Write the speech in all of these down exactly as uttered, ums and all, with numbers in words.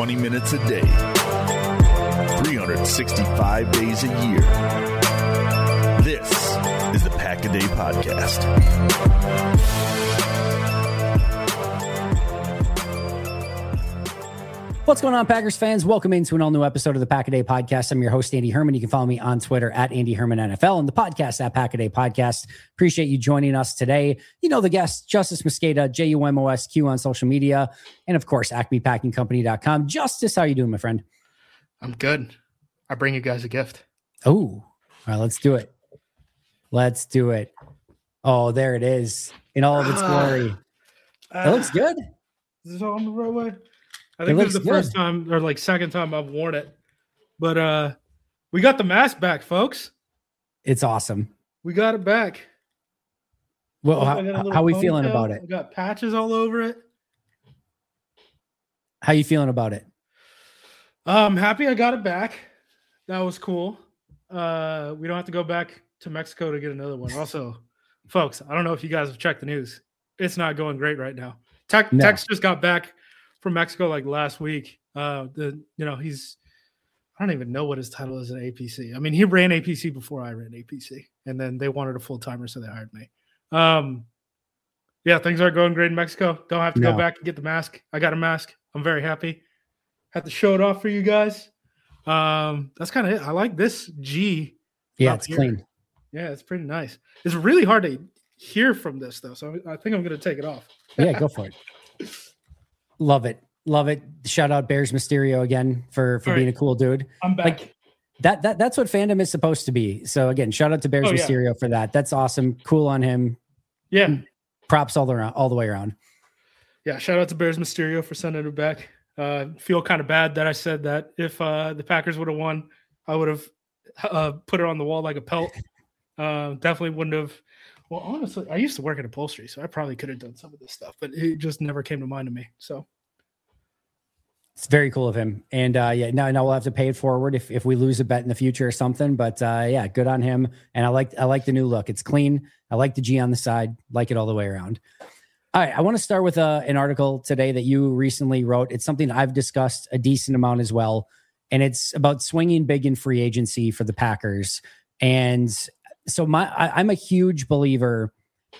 twenty minutes a day, three hundred sixty-five days a year. This is the Pack a Day Podcast. What's going on, Packers fans? Welcome into an all-new episode of the Pack a Day Podcast. I'm your host, Andy Herman. You can follow me on Twitter at Andy Herman N F L and the podcast at Pack a Day Podcast. Appreciate you joining us today. You know the guests, Justice Mosqueda, J U M O S Q on social media, and of course, acme packing company dot com. Justice, how you doing, my friend? I'm good. I bring you guys a gift. Oh, all right, let's do it. Let's do it. Oh, there it is in all of its glory. Uh, it looks good. Is this all on the right way? I think this is the good. first time or like second time I've worn it. But uh we got the mask back, folks. It's awesome. We got it back. Well, how, how are we feeling about it? We got patches all over it. How you feeling about it? I'm happy I got it back. That was cool. Uh we don't have to go back to Mexico to get another one. Also, folks, I don't know if you guys have checked the news. It's not going great right now. Tech, no. Tex just got back from Mexico like last week. Uh, the you know he's I don't even know what his title is in A P C. I mean, he ran A P C before I ran A P C, and then they wanted a full timer, so they hired me. Um, yeah, things are going great in Mexico. Don't have to no. go back and get the mask. I got a mask. I'm very happy. Had to show it off for you guys. Um, that's kind of it. I like this G. Yeah, it's here. Clean. Yeah, it's pretty nice. It's really hard to hear from this though, so I think I'm going to take it off. Yeah, go for it. Love it. Love it. Shout out Bears Mysterio again for, for being right. a cool dude. I'm back. Like, that that that's what fandom is supposed to be. So again, shout out to Bears oh, Mysterio yeah. for that. That's awesome. Cool on him. Yeah. Props all around, all the way around. Yeah. Shout out to Bears Mysterio for sending it back. Uh, feel kind of bad that I said that. If uh, the Packers would have won, I would have uh, put it on the wall like a pelt. Uh, definitely wouldn't have. Well, honestly, I used to work at upholstery, so I probably could have done some of this stuff, but it just never came to mind to me. So it's very cool of him. And uh, yeah, now, now we'll have to pay it forward if, if we lose a bet in the future or something. But uh, yeah, good on him. And I like I like the new look. It's clean. I like the G on the side. Like it all the way around. All right, I want to start with uh, an article today that you recently wrote. It's something I've discussed a decent amount as well, and it's about swinging big in free agency for the Packers. And so my, I, I'm a huge believer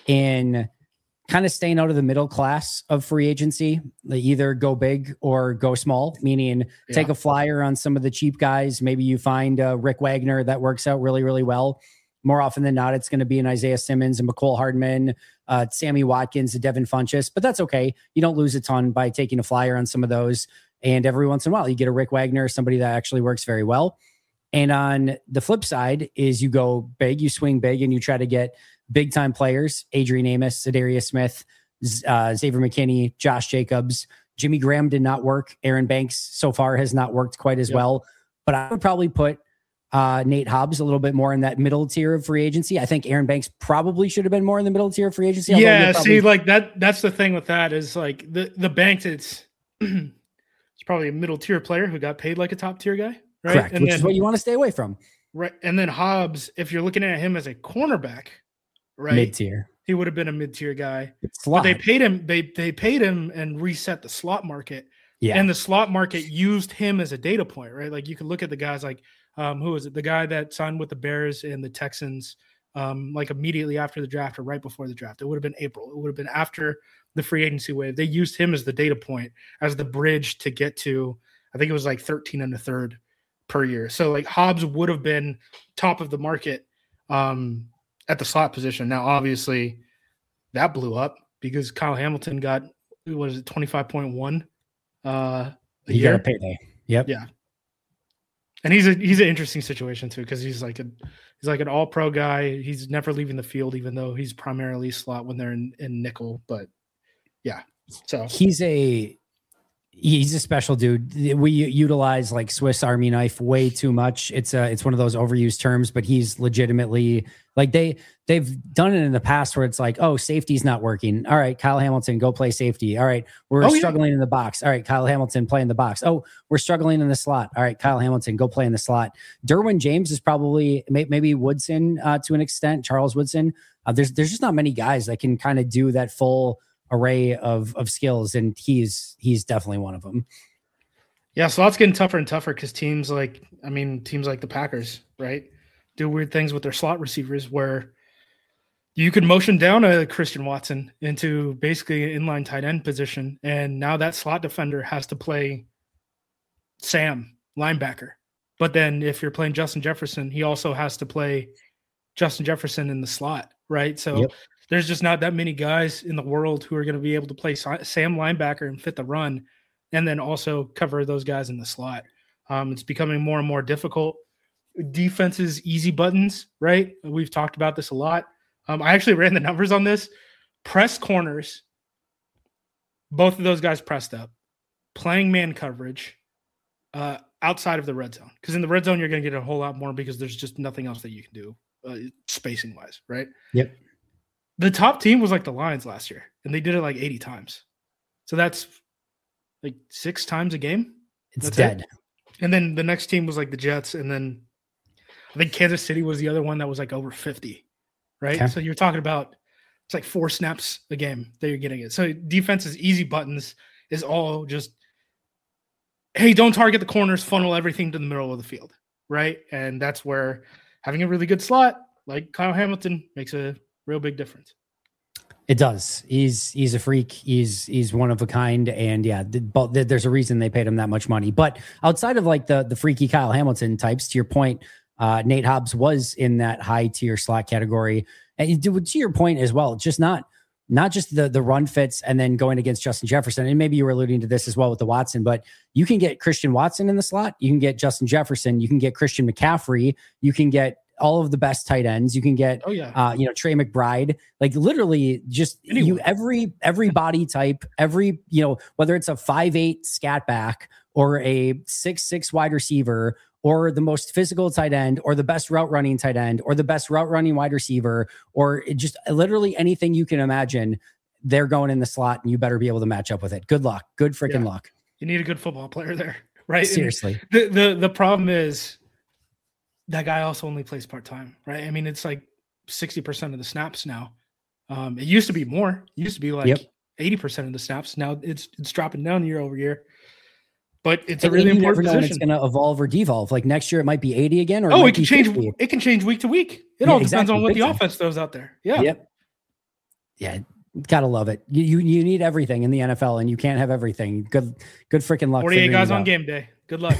in kind of staying out of the middle class of free agency. They either go big or go small, meaning yeah. take a flyer on some of the cheap guys. Maybe you find uh, Rick Wagner that works out really, really well. More often than not, it's going to be an Isaiah Simmons and McCole Hardman, uh, Sammy Watkins, and Devin Funchess, but that's okay. You don't lose a ton by taking a flyer on some of those. And every once in a while, you get a Rick Wagner, somebody that actually works very well. And on the flip side is you go big, you swing big, and you try to get big time players, Adrian Amos, Zadarius Smith, uh, Xavier McKinney, Josh Jacobs. Jimmy Graham did not work. Aaron Banks so far has not worked quite as yep. well, but I would probably put uh, Nate Hobbs a little bit more in that middle tier of free agency. I think Aaron Banks probably should have been more in the middle tier of free agency. Yeah. Probably- see, like that, that's the thing with that is like the, the Banks, it's, it's probably a middle tier player who got paid like a top tier guy. Right. Correct, and which then, is what you want to stay away from. Right. And then Hobbs, if you're looking at him as a cornerback, right, mid-tier, he would have been a mid-tier guy. But they paid him, they they paid him and reset the slot market. Yeah. And the slot market used him as a data point, right? Like you could look at the guys like um, who was it? The guy that signed with the Bears and the Texans um, like immediately after the draft or right before the draft. It would have been April. It would have been after the free agency wave. They used him as the data point, as the bridge to get to, I think it was like thirteen and a third per year. So like Hobbs would have been top of the market um, at the slot position. Now, obviously that blew up because Kyle Hamilton got, what is it, twenty-five point one uh, a you year. got a payday. Yep. Yeah. And he's a, he's an interesting situation too. Cause he's like a, he's like an all pro guy. He's never leaving the field, even though he's primarily slot when they're in, in nickel, but yeah. So he's a, He's a special dude. We utilize like Swiss Army knife way too much. It's a, it's one of those overused terms, but he's legitimately like they, they've done it in the past where it's like, oh, safety's not working. All right, Kyle Hamilton, go play safety. All right, we're oh, struggling yeah. in the box. All right, Kyle Hamilton, play in the box. Oh, we're struggling in the slot. All right, Kyle Hamilton, go play in the slot. Derwin James is probably maybe Woodson uh, to an extent, Charles Woodson. Uh, there's, there's just not many guys that can kind of do that full array of of skills, and he's he's definitely one of them. Yeah, slot's getting tougher and tougher because teams like, I mean, teams like the Packers, right, do weird things with their slot receivers where you could motion down a Christian Watson into basically an inline tight end position, and now that slot defender has to play Sam, linebacker. But then if you're playing Justin Jefferson, he also has to play Justin Jefferson in the slot, right? So yep. There's just not that many guys in the world who are going to be able to play Sam linebacker and fit the run, and then also cover those guys in the slot. Um, it's becoming more and more difficult. Defenses, easy buttons, right? We've talked about this a lot. Um, I actually ran the numbers on this. Press corners, both of those guys pressed up, playing man coverage uh, outside of the red zone. Because in the red zone, you're going to get a whole lot more because there's just nothing else that you can do uh, spacing-wise, right? Yep. The top team was like the Lions last year, and they did it like eighty times. So that's like six times a game. It's that's dead. It. And then the next team was like the Jets, and then I think Kansas City was the other one that was like over fifty, right? Okay. So you're talking about it's like four snaps a game that you're getting it. So defense's easy buttons is all just, hey, don't target the corners, funnel everything to the middle of the field, right? And that's where having a really good slot like Kyle Hamilton makes a real big difference. It does. He's he's a freak. He's he's one of a kind, and yeah, the, there's a reason they paid him that much money. But outside of like the the freaky Kyle Hamilton types, to your point, uh, Nate Hobbs was in that high tier slot category, and to, to your point as well, just not not just the the run fits, and then going against Justin Jefferson, and maybe you were alluding to this as well with the Watson, but you can get Christian Watson in the slot, you can get Justin Jefferson, you can get Christian McCaffrey, you can get all of the best tight ends. You can get, oh, yeah. uh, you know, Trey McBride, like literally just anyway. you, every, every body type, every, you know, whether it's a five, eight scat back or a six, six wide receiver or the most physical tight end or the best route running tight end or the best route running wide receiver, or just literally anything you can imagine, they're going in the slot and you better be able to match up with it. Good luck. Good freaking yeah. luck. You need a good football player there, right? Seriously. The, the, the problem is, that guy also only plays part-time, right? I mean, it's like sixty percent of the snaps now. Um, it used to be more. It used to be like yep. eighty percent of the snaps. Now it's it's dropping down year over year. But it's a really important position. It's going to evolve or devolve. Like next year, it might be eighty again. Or oh, it, it can change. fifty. It can change week to week. It yeah, all depends exactly. on what Big the time. offense throws out there. Yeah. Yep. Yeah. Gotta love it. You, you you need everything in the N F L, and you can't have everything. Good good freaking luck. forty-eight guys on game day. Good luck.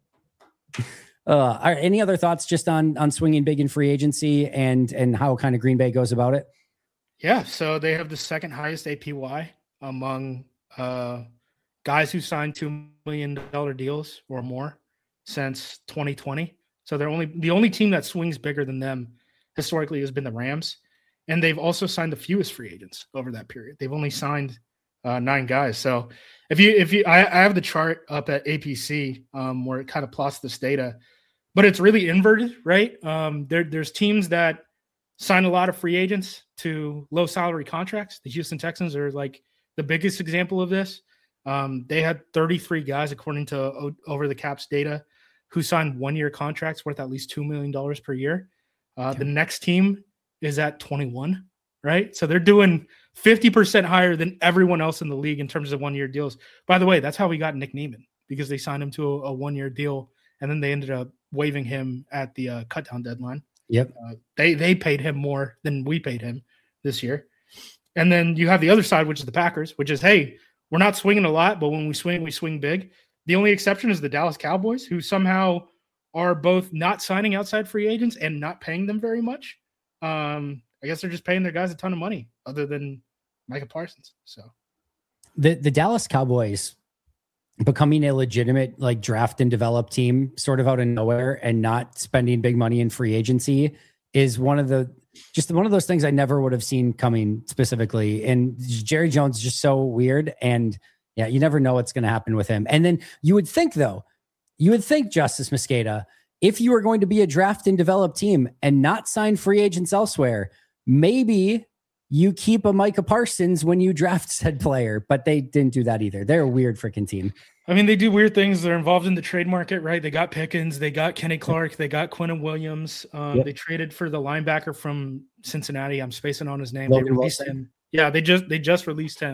Uh, are any other thoughts just on on swinging big in free agency and and how kind of Green Bay goes about it? Yeah, so they have the second highest A P Y among uh, guys who signed two million dollar deals or more since twenty twenty. So they're only the only team that swings bigger than them historically has been the Rams, and they've also signed the fewest free agents over that period. They've only signed uh, nine guys. So if you if you I, I have the chart up at A P C um, where it kind of plots this data. But it's really inverted, right? Um, there, there's teams that sign a lot of free agents to low salary contracts. The Houston Texans are like the biggest example of this. Um, they had thirty-three guys, according to o- Over the Cap's data, who signed one-year contracts worth at least two million dollars per year. Uh, okay. The next team is at twenty-one, right? So they're doing fifty percent higher than everyone else in the league in terms of one-year deals. By the way, that's how we got Nick Neiman, because they signed him to a, a one-year deal, and then they ended up waiving him at the uh, cut-down deadline. Yep. Uh, they they paid him more than we paid him this year. And then you have the other side, which is the Packers, which is, hey, we're not swinging a lot, but when we swing, we swing big. The only exception is the Dallas Cowboys, who somehow are both not signing outside free agents and not paying them very much. Um, I guess they're just paying their guys a ton of money other than Micah Parsons. So the, the Dallas Cowboys becoming a legitimate like draft and develop team sort of out of nowhere and not spending big money in free agency is one of the just one of those things I never would have seen coming specifically. And Jerry Jones is just so weird. And yeah, you never know what's going to happen with him. And then you would think though, you would think Justice Mosqueda, if you were going to be a draft and develop team and not sign free agents elsewhere, maybe you keep a Micah Parsons when you draft said player, but they didn't do that either. They're a weird freaking team. I mean, they do weird things. They're involved in the trade market, right? They got Pickens, they got Kenny Clark, they got Quinnen Williams. Um, yep. They traded for the linebacker from Cincinnati. I'm spacing on his name. Logan they released Wilson. him. Yeah, they just they just released him.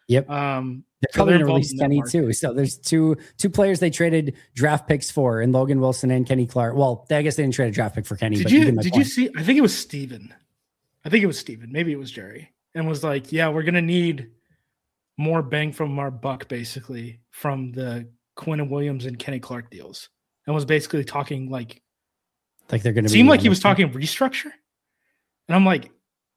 Yep. Um, They're so probably they're going to involved release in that Kenny market. too. So there's two two players they traded draft picks for, in Logan Wilson and Kenny Clark. Well, I guess they didn't trade a draft pick for Kenny. Did but you, you get my did point. you see? I think it was Steven. I think it was Steven. Maybe it was Jerry. And was like, yeah, we're going to need more bang from our buck, basically, from the Quinn Williams and Kenny Clark deals. And was basically talking like, Like they're going to seemed be like he was honest. talking restructure. And I'm like,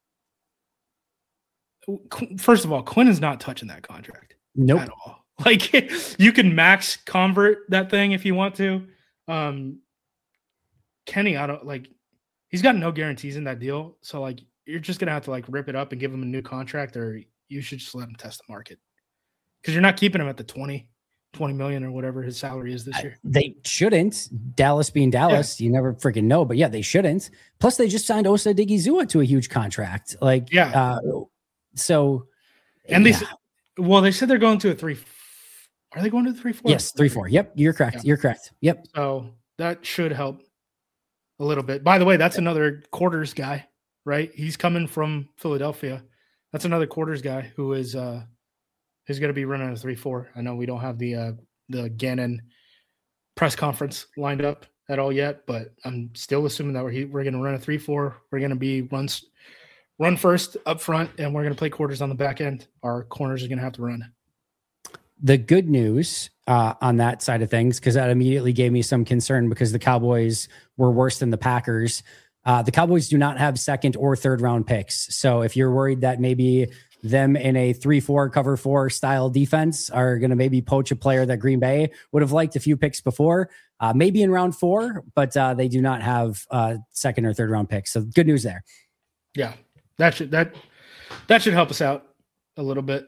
Qu- first of all, Quinn is not touching that contract Nope. at all. Like, you can max convert that thing if you want to. Um, Kenny, I don't like, he's got no guarantees in that deal. So, like, you're just going to have to, like, rip it up and give him a new contract, or you should just let him test the market. Because you're not keeping him at the twenty, twenty million or whatever his salary is this year. They shouldn't. Dallas being Dallas, yeah. You never freaking know. But yeah, they shouldn't. Plus, they just signed Osa Digizua to a huge contract. Like, Yeah. Uh, so, and they, yeah. said, well, they said they're going to a three. Are they going to the three four? Yes, three four. Yep, you're correct. Yeah. You're correct. Yep. So that should help a little bit. By the way, that's another quarters guy, right? He's coming from Philadelphia. That's another quarters guy who is uh is going to be running a three four. I know we don't have the uh, the Gannon press conference lined up at all yet, but I'm still assuming that we're we're going to run a three four. We're going to be runs run first up front, and we're going to play quarters on the back end. Our corners are going to have to run. The good news uh, on that side of things, because that immediately gave me some concern because the Cowboys were worse than the Packers. Uh, the Cowboys do not have second or third round picks. So if you're worried that maybe them in a three four cover four style defense are going to maybe poach a player that Green Bay would have liked a few picks before, uh, maybe in round four, but uh, they do not have uh, second or third round picks. So good news there. Yeah, that should that that should help us out a little bit.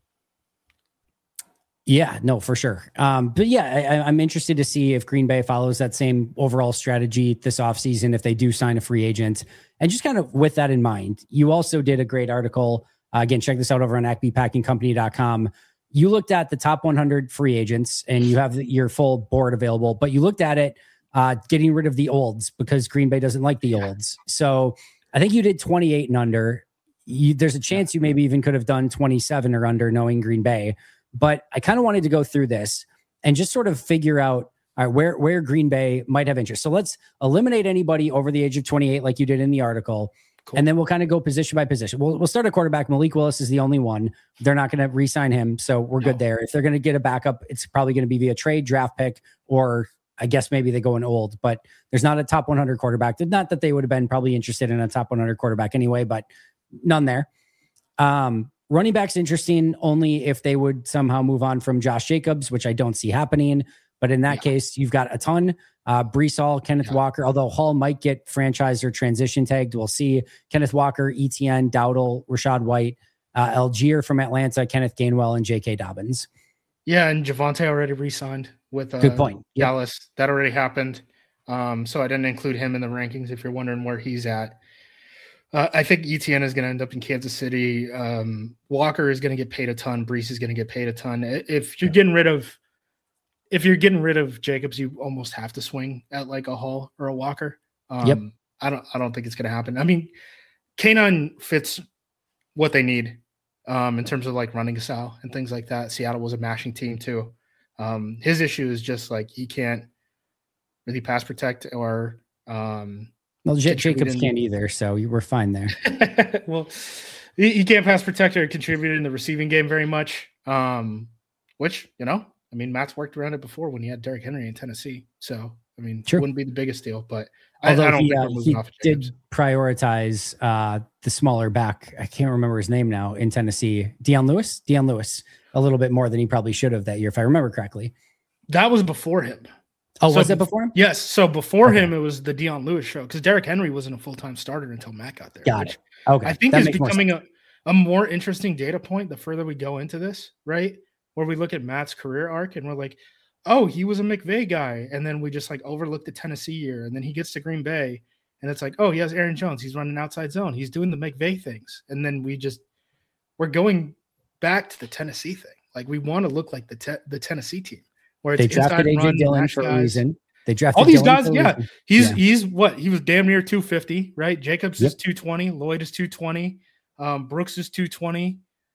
Yeah, no, for sure. Um, but yeah, I, I'm interested to see if Green Bay follows that same overall strategy this offseason, if they do sign a free agent. And just kind of with that in mind, you also did a great article. Uh, again, check this out over on acme packing company dot com. You looked at the top one hundred free agents and you have the, your full board available, but you looked at it uh, getting rid of the olds because Green Bay doesn't like the olds. So I think you did twenty-eight and under. You, there's a chance you maybe even could have done twenty-seven or under knowing Green Bay. But I kind of wanted to go through this and just sort of figure out all right, where, where Green Bay might have interest. So let's eliminate anybody over the age of twenty-eight, like you did in the article. Cool. And then we'll kind of go position by position. We'll, we'll start at quarterback. Malik Willis is the only one. They're not going to re-sign him. So we're no. good there. If they're going to get a backup, it's probably going to be via trade, draft pick, or I guess maybe they go in old. But there's not a top one hundred quarterback. Not that they would have been probably interested in a top one hundred quarterback anyway, but none there. Um, Running back's interesting only if they would somehow move on from Josh Jacobs, which I don't see happening. But in that yeah. case, you've got a ton. Uh, Breece Hall, Kenneth yeah. Walker, although Hall might get franchised or transition tagged. We'll see. Kenneth Walker, E T N, Dowdle, Rashad White, uh, Algier from Atlanta, Kenneth Gainwell, and J K. Dobbins. Yeah, and Javonte already re-signed with uh, Good point. Dallas. Yep. That already happened. Um, so I didn't include him in the rankings if you're wondering where he's at. Uh, I think E T N is going to end up in Kansas City. Um, Walker is going to get paid a ton. Breece is going to get paid a ton. If you're getting rid of, if you're getting rid of Jacobs, you almost have to swing at like a Hall or a Walker. Um, yep. I don't. I don't think it's going to happen. I mean, K nine fits what they need um, in terms of like running style and things like that. Seattle was a mashing team too. Um, his issue is just like he can't really pass protect or. Um, Well, J- Jacobs can't either, so you were fine there. Well, he, he can't pass protect or contribute in the receiving game very much, um, which, you know, I mean, Matt's worked around it before when he had Derrick Henry in Tennessee. So, I mean, sure. it wouldn't be the biggest deal, but Although I, I don't he, think uh, we're moving he off of Jacobs. did prioritize uh, the smaller back. I can't remember his name now in Tennessee. Deion Lewis? Deion Lewis a little bit more than he probably should have that year, if I remember correctly. That was before him. Oh, so was that before him? Yes. So before okay. him, it was the Deion Lewis show because Derrick Henry wasn't a full-time starter until Matt got there. Got it. Okay. I think that is becoming a, a more interesting data point the further we go into this, right? Where we look at Matt's career arc and we're like, oh, he was a McVay guy. And then we just like overlooked the Tennessee year. And then he gets to Green Bay and it's like, oh, he has Aaron Jones. He's running outside zone. He's doing the McVay things. And then we just, we're going back to the Tennessee thing. Like we want to look like the te- the Tennessee team. Where it's they drafted A J run, Dillon for guys. a reason. They drafted all these Dillon guys. Yeah. Reason. He's, yeah. he's what? He was damn near two fifty, right? Jacobs yep. is two twenty. Lloyd is two twenty. Um, Brooks is two twenty.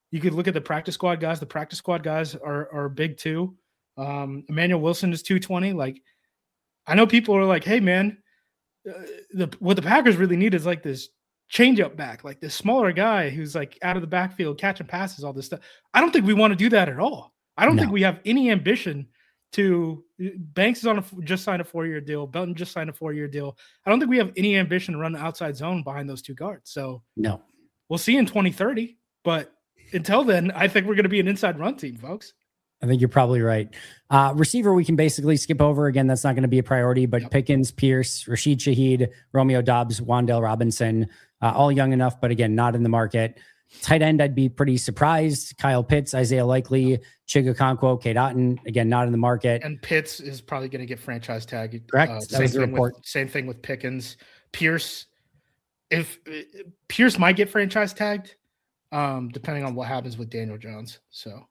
You could look at the practice squad guys. The practice squad guys are are big too. Um, Emmanuel Wilson is two twenty. Like, I know people are like, hey, man, uh, the what the Packers really need is like this change-up back, like this smaller guy who's like out of the backfield, catching passes, all this stuff. I don't think we want to do that at all. I don't no. think we have any ambition to Banks is on a, just signed a four-year deal. Belton just signed a four-year deal. I don't think we have any ambition to run the outside zone behind those two guards. So no, we'll see in twenty thirty, but until then, I think we're going to be an inside run team, folks. I think you're probably right. Uh, receiver, we can basically skip over. Again, that's not going to be a priority, but yep. Pickens, Pierce, Rashid Shaheed, Romeo Dobbs, Wan'Dale Robinson, uh, all young enough, but again, not in the market. Tight end, I'd be pretty surprised. Kyle Pitts, Isaiah Likely, Chigakonkwo, Cade Otton, again, not in the market. And Pitts is probably going to get franchise tagged. Correct. Uh, that was the report. With, same thing with Pickens. Pierce, if uh, Pierce might get franchise tagged, um, depending on what happens with Daniel Jones. So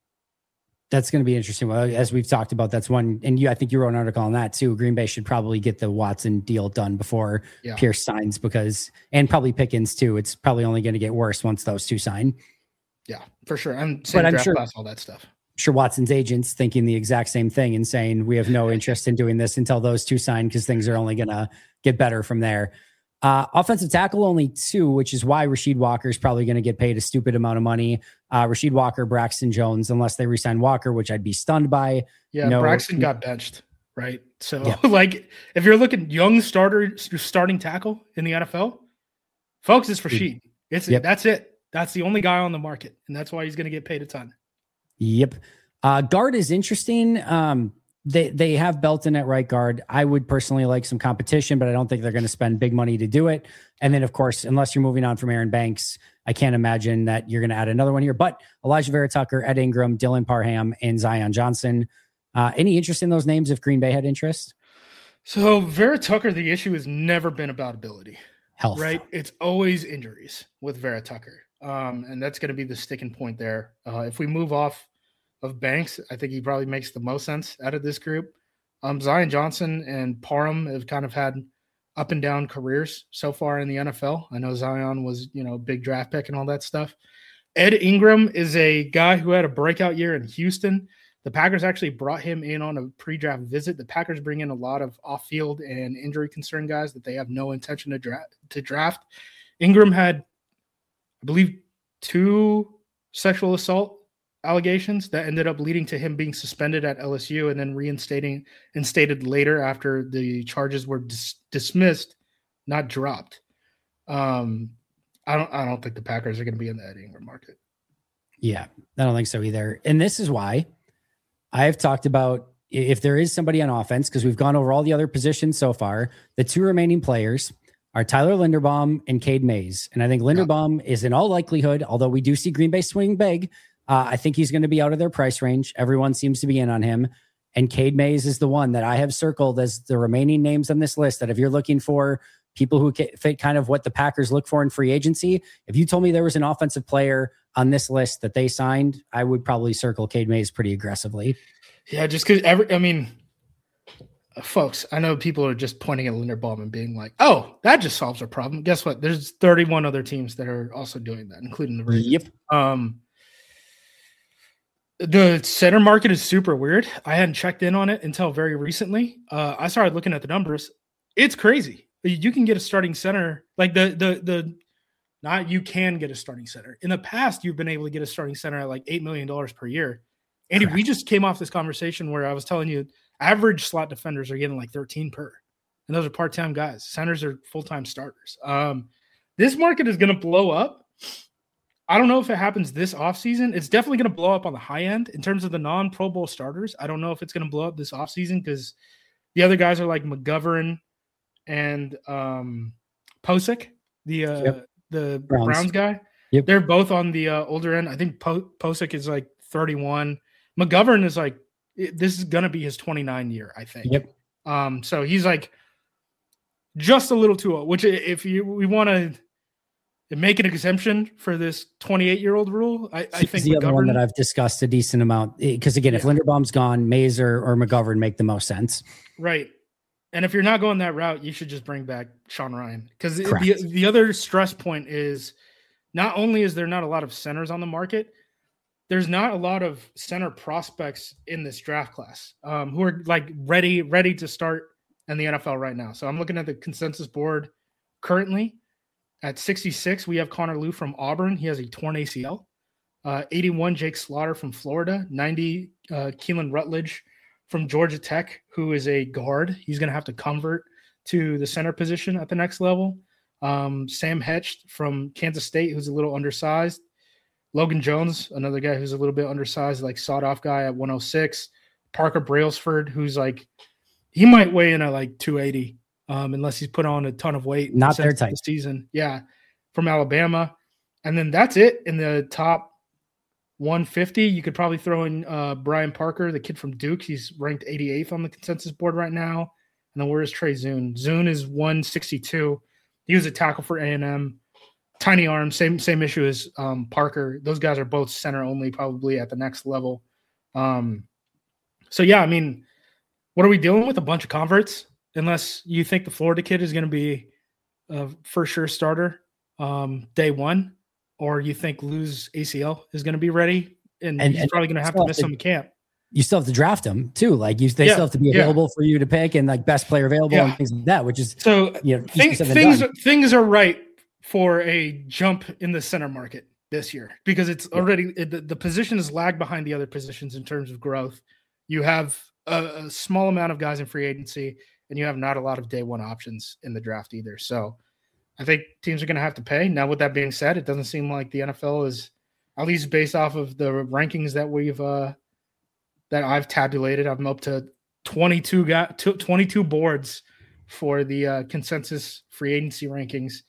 that's going to be interesting. Well, as we've talked about, that's one, and you, I think you wrote an article on that too. Green Bay should probably get the Watson deal done before yeah. Pierce signs, because, and probably Pickens too. It's probably only going to get worse once those two sign. Yeah, for sure. I'm same but draft I'm sure, class, all that stuff. I'm sure Watson's agents thinking the exact same thing and saying we have no interest in doing this until those two sign, because things are only going to get better from there. Uh, offensive tackle, only two, which is why Rasheed Walker is probably going to get paid a stupid amount of money. Uh, Rasheed Walker, Braxton Jones, unless they re-sign Walker, which I'd be stunned by. Yeah, no, Braxton got benched, right? So, yeah. like, if you're looking young starter, starting tackle in the N F L, folks, it's Rasheed. It's yep. That's it. That's the only guy on the market, and that's why he's going to get paid a ton. Yep. Uh, guard is interesting. Um, They they have Belton at right guard. I would personally like some competition, but I don't think they're going to spend big money to do it. And then, of course, unless you're moving on from Aaron Banks, I can't imagine that you're going to add another one here. But Elijah Vera Tucker, Ed Ingram, Dylan Parham, and Zion Johnson. Uh, any interest in those names if Green Bay had interest? So Vera Tucker, the issue has never been about ability. Health. Right? It's always injuries with Vera Tucker. Um, and that's going to be the sticking point there. Uh, if we move off of Banks, I think he probably makes the most sense out of this group. Um, Zion Johnson and Parham have kind of had up and down careers so far in the N F L. I know Zion was, you know, a big draft pick and all that stuff. Ed Ingram is a guy who had a breakout year in Houston. The Packers actually brought him in on a pre-draft visit. The Packers bring in a lot of off-field and injury concern guys that they have no intention to draft. To draft. Ingram had, I believe, two sexual assault allegations that ended up leading to him being suspended at L S U and then reinstating instated later after the charges were dis- dismissed, not dropped. Um, I don't, I don't think the Packers are going to be in the Ed Ingram market. Yeah, I don't think so either. And this is why I have talked about, if there is somebody on offense, because we've gone over all the other positions so far, the two remaining players are Tyler Linderbaum and Cade Mays. And I think Linderbaum yeah. is in all likelihood, although we do see Green Bay swing big, Uh, I think he's going to be out of their price range. Everyone seems to be in on him. And Cade Mays is the one that I have circled as the remaining names on this list that if you're looking for people who fit kind of what the Packers look for in free agency, if you told me there was an offensive player on this list that they signed, I would probably circle Cade Mays pretty aggressively. Yeah, just because every, I mean, uh, folks, I know people are just pointing at Linderbaum and being like, oh, that just solves our problem. Guess what? There's thirty-one other teams that are also doing that, including the Ravens. Yep. Um, The center market is super weird. I hadn't checked in on it until very recently. Uh, I started looking at the numbers. It's crazy. You can get a starting center, like the the the not you can get a starting center. In the past, you've been able to get a starting center at like eight million dollars per year. Andy, Correct. We just came off this conversation where I was telling you average slot defenders are getting like thirteen per. And those are part-time guys. Centers are full-time starters. Um, this market is going to blow up. I don't know if it happens this offseason. It's definitely going to blow up on the high end in terms of the non-Pro Bowl starters. I don't know if it's going to blow up this offseason because the other guys are like McGovern and um, Posick, the uh, yep. the Browns, Browns guy. Yep. They're both on the uh, older end. I think po- Posick is like thirty-one. McGovern is like, this is going to be his twenty-nine year, I think. Yep. Um, so he's like just a little too old, which if you we want to make an exemption for this twenty-eight-year-old rule, I, I think the McGovern, other one that I've discussed a decent amount. Because again, yeah. if Linderbaum's gone, Mays or, or McGovern make the most sense. Right. And if you're not going that route, you should just bring back Sean Ryan. Because the, the other stress point is not only is there not a lot of centers on the market, there's not a lot of center prospects in this draft class um, who are like ready, ready to start in the N F L right now. So I'm looking at the consensus board currently at sixty-six. We have Connor Lew from Auburn. He has a torn A C L. Uh, eighty-one, Jake Slaughter from Florida. ninety, uh, Keelan Rutledge from Georgia Tech, who is a guard. He's going to have to convert to the center position at the next level. Um, Sam Hetch from Kansas State, who's a little undersized. Logan Jones, another guy who's a little bit undersized, like sawed-off guy at one oh six. Parker Brailsford, who's like, he might weigh in at like two eighty, um, unless he's put on a ton of weight. Not their type. This season. Yeah, from Alabama. And then that's it in the top one fifty. You could probably throw in uh, Brian Parker, the kid from Duke. He's ranked eighty-eighth on the consensus board right now. And then where's Trey Zune? Zune is one sixty-two. He was a tackle for A and M. Tiny arm, same same issue as um, Parker. Those guys are both center only, probably at the next level. Um, so yeah, I mean, what are we dealing with? A bunch of converts, unless you think the Florida kid is going to be a for sure starter um, day one, or you think Lew's A C L is going to be ready, and, and he's and probably going to have to miss some camp. You still have to draft them too. Like you, they yeah, still have to be available yeah. for you to pick, and like best player available yeah. and things like that. Which is so you know things things, things are right for a jump in the center market this year, because it's already yeah. the, the position is lagged behind the other positions in terms of growth. You have a, a small amount of guys in free agency, and you have not a lot of day one options in the draft either. So I think teams are going to have to pay. Now, with that being said, it doesn't seem like the N F L is, at least based off of the rankings that we've uh, that I've tabulated, I'm up to twenty-two got twenty-two boards for the uh, consensus free agency rankings.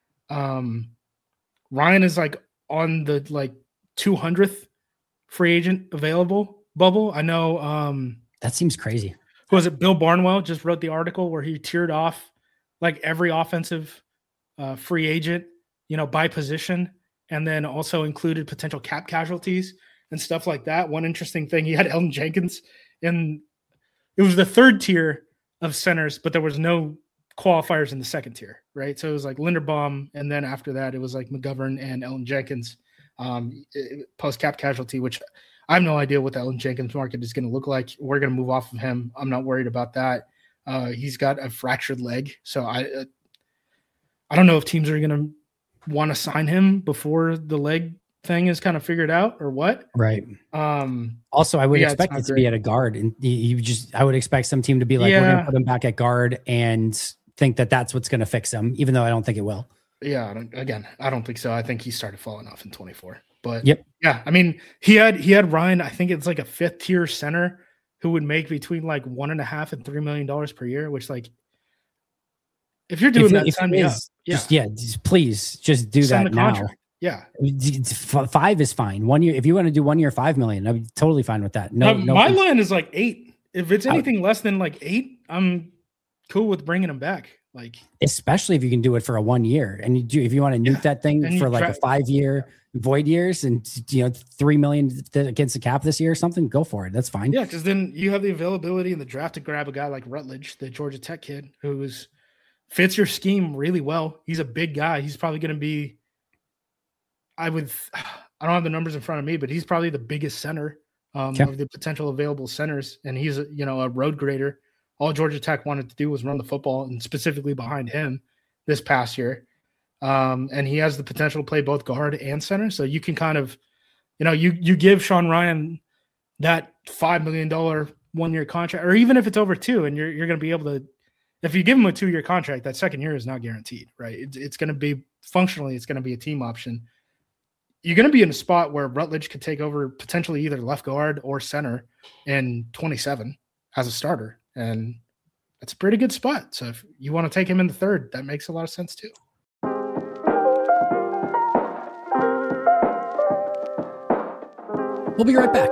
Um, Ryan is like on the like two hundredth free agent available bubble. I know. Um, that seems crazy. Who was it? Bill Barnwell just wrote the article where he tiered off like every offensive uh, free agent, you know, by position, and then also included potential cap casualties and stuff like that. One interesting thing, he had Elgton Jenkins, and it was the third tier of centers, but there was no qualifiers in the second tier, right? So it was like Linderbaum, and then after that, it was like McGovern and Elgton Jenkins um, post cap casualty, which I have no idea what the Elgton Jenkins market is going to look like. We're going to move off of him. I'm not worried about that. Uh, he's got a fractured leg, so I uh, I don't know if teams are going to want to sign him before the leg thing is kind of figured out or what. Right. Um, also, I would yeah, expect it to great. be at a guard, and you just I would expect some team to be like, yeah. we're going to put him back at guard and think that that's what's going to fix him, even though I don't think it will. Yeah. I don't, again, I don't think so. I think he started falling off in twenty-four. But yep. yeah, I mean, he had he had Ryan. I think it's like a fifth tier center who would make between like one and a half and three million dollars per year. Which, like, if you're doing if, that, if sign me up. Yeah, just, yeah, just please just do Send that the now. Contract. Yeah, five is fine. One year, if you want to do one year, five million, I'd be totally fine with that. No, now, no. My line is like eight. If it's anything I, less than like eight, I'm cool with bringing him back. Like, especially if you can do it for a one year, and you do if you want to nuke yeah, that thing for like try, a five year void years, and you know three million against the cap this year or something, go for it. That's fine. Yeah, because then you have the availability in the draft to grab a guy like Rutledge, the Georgia Tech kid, who is fits your scheme really well. He's a big guy. He's probably going to be. I would. I don't have the numbers in front of me, but he's probably the biggest center um, yeah. of the potential available centers, and he's a, you know a road grader. All Georgia Tech wanted to do was run the football, and specifically behind him this past year. Um, and he has the potential to play both guard and center. So you can kind of, you know, you you give Sean Ryan that five million dollars one-year contract, or even if it's over two, and you're you're going to be able to, if you give him a two-year contract, that second year is not guaranteed, right? It's, it's going to be, functionally, it's going to be a team option. You're going to be in a spot where Rutledge could take over potentially either left guard or center in twenty-seven as a starter. And that's a pretty good spot. So if you want to take him in the third, that makes a lot of sense too. We'll be right back.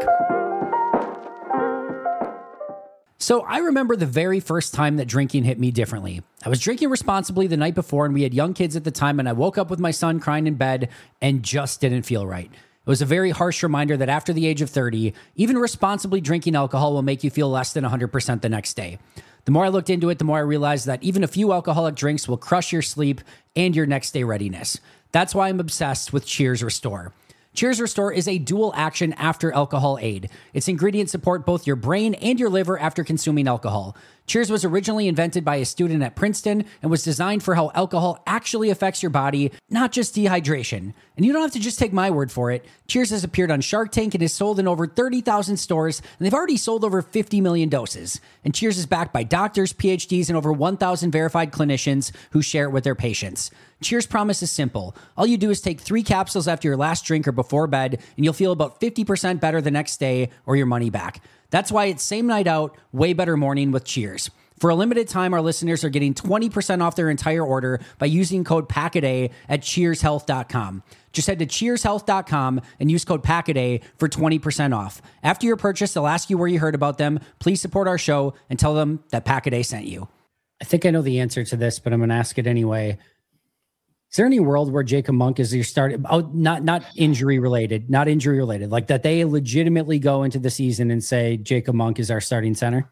So I remember the very first time that drinking hit me differently. I was drinking responsibly the night before, and we had young kids at the time, and I woke up with my son crying in bed and just didn't feel right. It was a very harsh reminder that after the age of thirty, even responsibly drinking alcohol will make you feel less than one hundred percent the next day. The more I looked into it, the more I realized that even a few alcoholic drinks will crush your sleep and your next day readiness. That's why I'm obsessed with Cheers Restore. Cheers Restore is a dual action after alcohol aid. Its ingredients support both your brain and your liver after consuming alcohol. Cheers was originally invented by a student at Princeton and was designed for how alcohol actually affects your body, not just dehydration. And you don't have to just take my word for it. Cheers has appeared on Shark Tank and is sold in over thirty thousand stores, and they've already sold over fifty million doses. And Cheers is backed by doctors, P H Ds, and over one thousand verified clinicians who share it with their patients. Cheers' promise is simple. All you do is take three capsules after your last drink or before bed, and you'll feel about fifty percent better the next day or your money back. That's why it's same night out, way better morning with Cheers. For a limited time, our listeners are getting twenty percent off their entire order by using code PACKADAY at cheers health dot com. Just head to cheers health dot com and use code PACKADAY for twenty percent off. After your purchase, they'll ask you where you heard about them. Please support our show and tell them that Packaday sent you. I think I know the answer to this, but I'm going to ask it anyway. Is there any world where Jacob Monk is your starting? Oh, not not injury related, not injury related, like that they legitimately go into the season and say Jacob Monk is our starting center?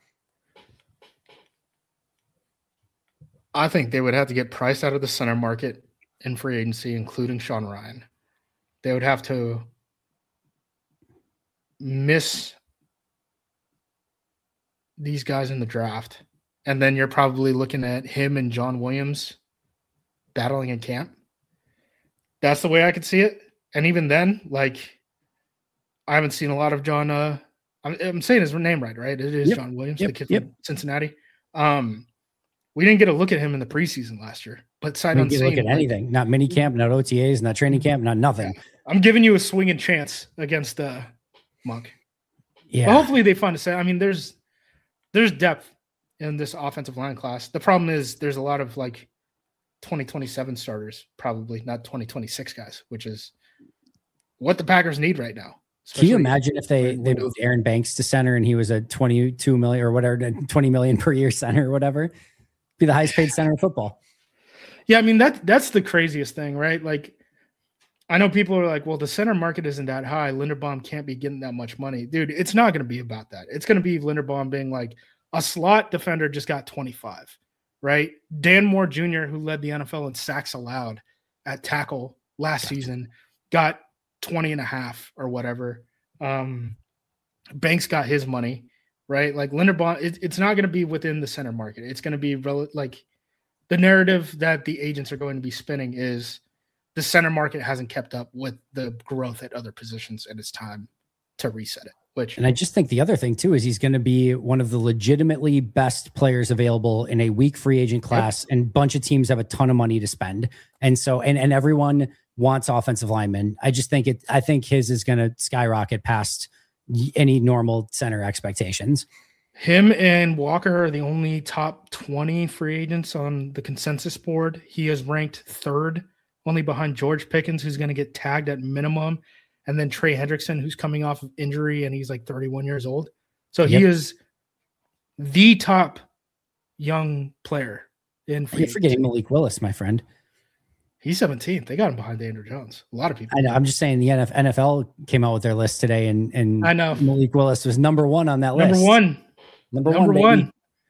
I think they would have to get priced out of the center market in free agency, including Sean Ryan. They would have to miss these guys in the draft, and then you're probably looking at him and John Williams battling in camp. That's the way I could see it. And even then, like, I haven't seen a lot of John. Uh, I'm, I'm saying his name right, right? It is yep. John Williams, yep. the kid yep. from Cincinnati. Um, we didn't get a look at him in the preseason last year, but sight unseen. unseen. Look at like, anything, not mini camp, not O T As, not training camp, not nothing. Yeah. I'm giving you a swinging chance against uh, Monk. Yeah. But hopefully they find a set. I mean, there's there's depth in this offensive line class. The problem is there's a lot of like twenty twenty-seven starters, probably not twenty twenty-six guys, which is what the Packers need right now. Can you imagine if they, they moved Aaron Banks to center and he was a twenty-two million or whatever, twenty million per year center or whatever? Be the highest paid center in football. Yeah, I mean, that that's the craziest thing, right? Like, I know people are like, well, the center market isn't that high. Linderbaum can't be getting that much money. Dude, it's not going to be about that. It's going to be Linderbaum being like, a slot defender just got twenty-five, right? Dan Moore Junior, who led the N F L in sacks allowed at tackle last season, got twenty and a half or whatever. Um, Banks got his money, right? Like Linderbaum, it, it's not going to be within the center market. It's going to be rel- like the narrative that the agents are going to be spinning is the center market hasn't kept up with the growth at other positions, and it's time to reset it. Which, and I just think the other thing too is he's going to be one of the legitimately best players available in a weak free agent class, yep. and a bunch of teams have a ton of money to spend. And so, and, and everyone wants offensive linemen. I just think it, I think his is going to skyrocket past any normal center expectations. Him and Walker are the only top twenty free agents on the consensus board. He is ranked third, only behind George Pickens, who's going to get tagged at minimum. And then Trey Hendrickson, who's coming off of injury and he's like thirty-one years old. So yep. he is the top young player in free You're forgetting Malik Willis, my friend. He's seventeenth. They got him behind Andrew Jones. A lot of people. I know. I'm just saying the N F L came out with their list today, and and I know Malik Willis was number one on that list. Number one. Number, number one. one.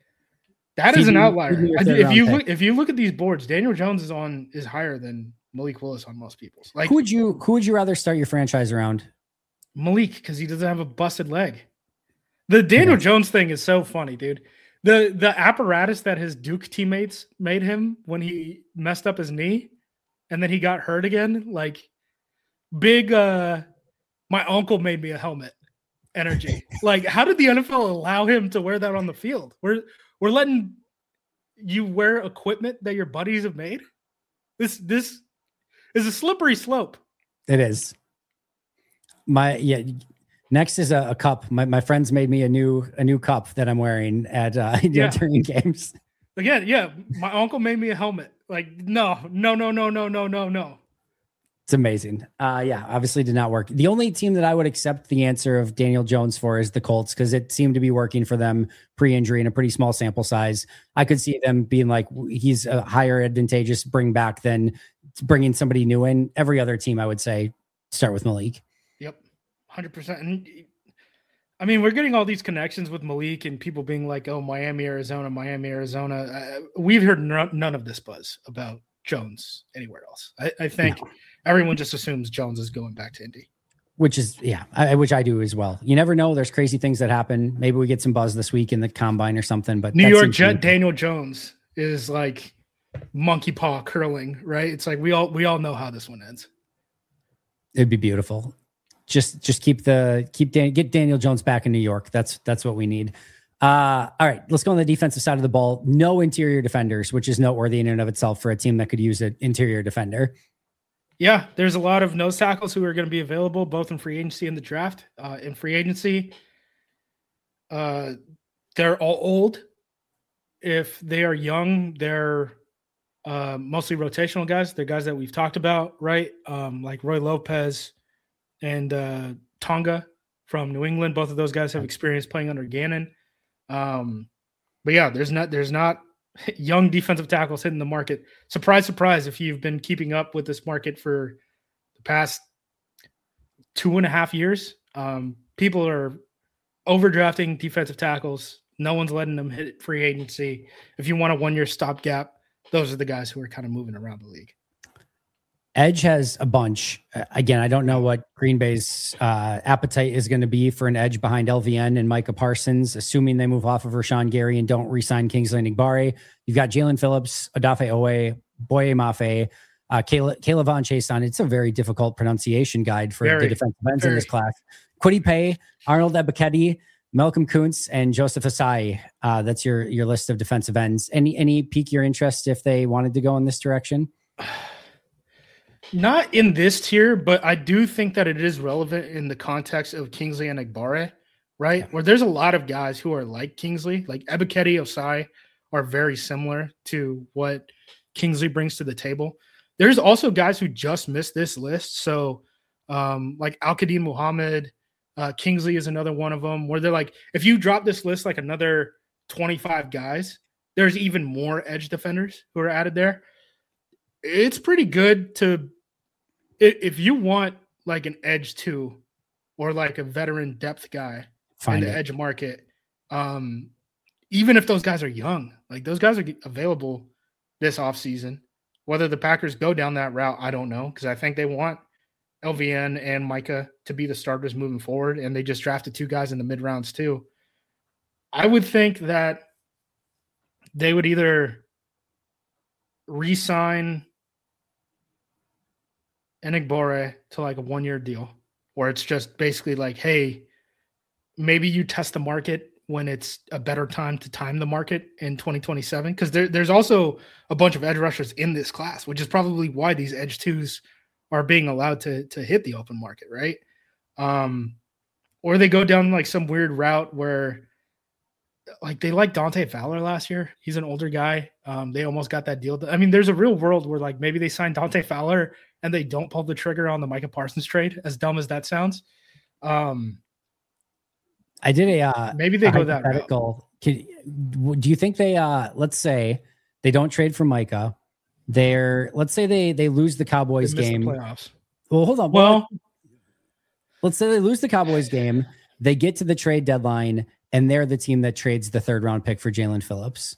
That is an outlier. If you look, pick. if you look at these boards, Daniel Jones is on is higher than Malik Willis on most people's. Like, who would you who would you rather start your franchise around? Malik, because he doesn't have a busted leg. The Daniel yeah. Jones thing is so funny, dude. The the apparatus that his Duke teammates made him when he messed up his knee and then he got hurt again, like big uh my uncle made me a helmet energy. Like, how did the N F L allow him to wear that on the field? We're we're letting you wear equipment that your buddies have made. This this is a slippery slope. It is. My yeah. Next is a, a cup. My my friends made me a new a new cup that I'm wearing at uh, yeah. during games. Again, yeah. My uncle made me a helmet. Like, no, no, no, no, no, no, no, no. It's amazing. Uh, yeah, obviously did not work. The only team that I would accept the answer of Daniel Jones for is the Colts, because it seemed to be working for them pre-injury in a pretty small sample size. I could see them being like, he's a higher advantageous bring back than bringing somebody new in. Every other team, I would say, start with Malik. Yep, one hundred percent. And I mean, we're getting all these connections with Malik and people being like, "Oh, Miami, Arizona, Miami, Arizona." Uh, we've heard no, none of this buzz about Jones anywhere else. I, I think no. everyone just assumes Jones is going back to Indy. Which is, yeah, I, which I do as well. You never know. There's crazy things that happen. Maybe we get some buzz this week in the combine or something. But New York Jet Daniel Jones is like monkey paw curling, right? It's like we all we all know how this one ends. It'd be beautiful. Just just keep the keep Dan, get Daniel Jones back in New York. That's that's what we need. Uh, all right, let's go on the defensive side of the ball. No interior defenders, which is noteworthy in and of itself for a team that could use an interior defender. Yeah, there's a lot of nose tackles who are going to be available both in free agency and the draft. Uh, in free agency, uh, they're all old. If they are young, they're uh, mostly rotational guys. They're guys that we've talked about, right? Um, like Roy Lopez and uh, Tonga from New England. Both of those guys have experience playing under Gannon. Um, but yeah, there's not there's not. young defensive tackles hitting the market. Surprise, surprise, if you've been keeping up with this market for the past two and a half years, um, people are overdrafting defensive tackles. No one's letting them hit free agency. If you want a one-year stopgap, those are the guys who are kind of moving around the league. Edge has a bunch. Uh, again, I don't know what Green Bay's uh, appetite is going to be for an edge behind L V N and Micah Parsons, assuming they move off of Rashawn Gary and don't re-sign Kingsley Enagbare. You've got Jalen Phillips, Odafe Owe, Boye Mafe, uh, Kayla, Kayla Von Chason. It's a very difficult pronunciation guide for very, the defensive ends in this class. Kwity Paye, Arnold Ebiketie, Malcolm Kuntz, and Joseph Asai. Uh, that's your your list of defensive ends. Any any pique your interest if they wanted to go in this direction? Not in this tier, but I do think that it is relevant in the context of Kingsley Enagbare, right? Yeah. Where there's a lot of guys who are like Kingsley, like Ebiketie, Osai are very similar to what Kingsley brings to the table. There's also guys who just missed this list. So um, like Al-Qadim Muhammad, uh, Kingsley is another one of them where they're like, if you drop this list, like another twenty-five guys, there's even more edge defenders who are added there. It's pretty good to, if you want like an edge two or like a veteran depth guy Find in the it. edge market, um, even if those guys are young, like those guys are available this offseason. Whether the Packers go down that route, I don't know, because I think they want L V N and Micah to be the starters moving forward, and they just drafted two guys in the mid rounds too. I would think that they would either re-sign Enagbare to like a one-year deal where it's just basically like, hey, maybe you test the market when it's a better time to time the market in twenty twenty-seven. Because there, there's also a bunch of edge rushers in this class, which is probably why these edge twos are being allowed to, to hit the open market, right? Um, or they go down like some weird route where like they like Dante Fowler last year. He's an older guy. Um, they almost got that deal. I mean, there's a real world where like maybe they sign Dante Fowler and they don't pull the trigger on the Micah Parsons trade, as dumb as that sounds. Um, I did a uh, maybe they go that route. Can, do you think they? Uh, let's say they don't trade for Micah. They're let's say they they lose the Cowboys game. The playoffs. Well, hold on. Well, let's say they lose the Cowboys game. They get to the trade deadline, and they're the team that trades the third round pick for Jalen Phillips.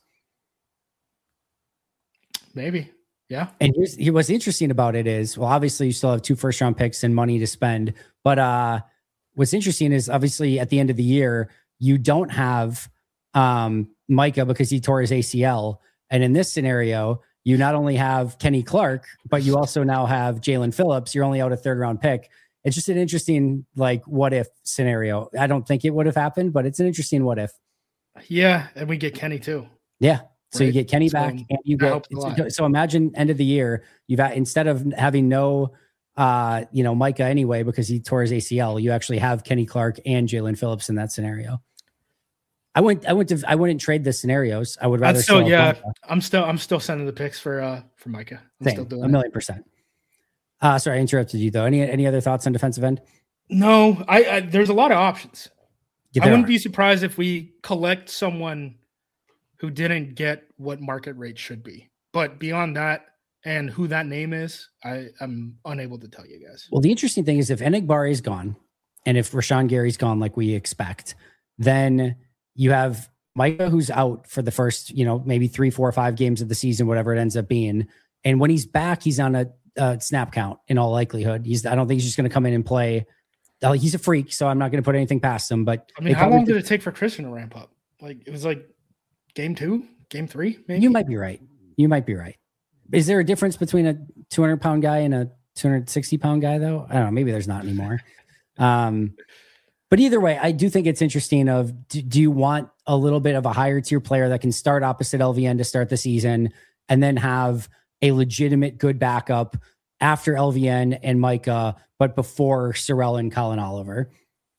Maybe. Yeah. And here's, here, what's interesting about it is, well, obviously you still have two first round picks and money to spend. But uh, what's interesting is obviously at the end of the year, you don't have um, Micah because he tore his A C L. And in this scenario, you not only have Kenny Clark, but you also now have Jalen Phillips. You're only out a third round pick. It's just an interesting, like, what if scenario. I don't think it would have happened, but it's an interesting what if. Yeah. And we get Kenny too. Yeah. So right. You get Kenny so back and you get, so imagine end of the year, you've got, instead of having no, uh, you know, Micah anyway, because he tore his A C L, you actually have Kenny Clark and Jalen Phillips in that scenario. I wouldn't, I wouldn't, have, I wouldn't trade the scenarios. I would rather. Still, yeah, Micah. I'm still, I'm still sending the picks for, uh, for Micah. I'm Same, still doing a million it. percent. Uh, sorry, I interrupted you though. Any, any other thoughts on defensive end? No, I, I there's a lot of options. Yeah, I wouldn't are. be surprised if we collect someone who didn't get what market rate should be. But beyond that and who that name is, I, I'm unable to tell you guys. Well, the interesting thing is if Enagbare is gone and if Rashawn Gary's gone like we expect, then you have Micah who's out for the first, you know, maybe three, four, five games of the season, whatever it ends up being. And when he's back, he's on a, a snap count in all likelihood. He's, I don't think he's just going to come in and play. Like, he's a freak, so I'm not going to put anything past him. But I mean, how long did it take for Christian to ramp up? Like, it was like game two, game three, maybe? You might be right. You might be right. Is there a difference between a two hundred pound guy and a two hundred sixty pound guy, though? I don't know. Maybe there's not anymore. Um, but either way, I do think it's interesting of, do, do you want a little bit of a higher tier player that can start opposite L V N to start the season and then have a legitimate good backup after L V N and Micah, but before Sorrell and Colin Oliver?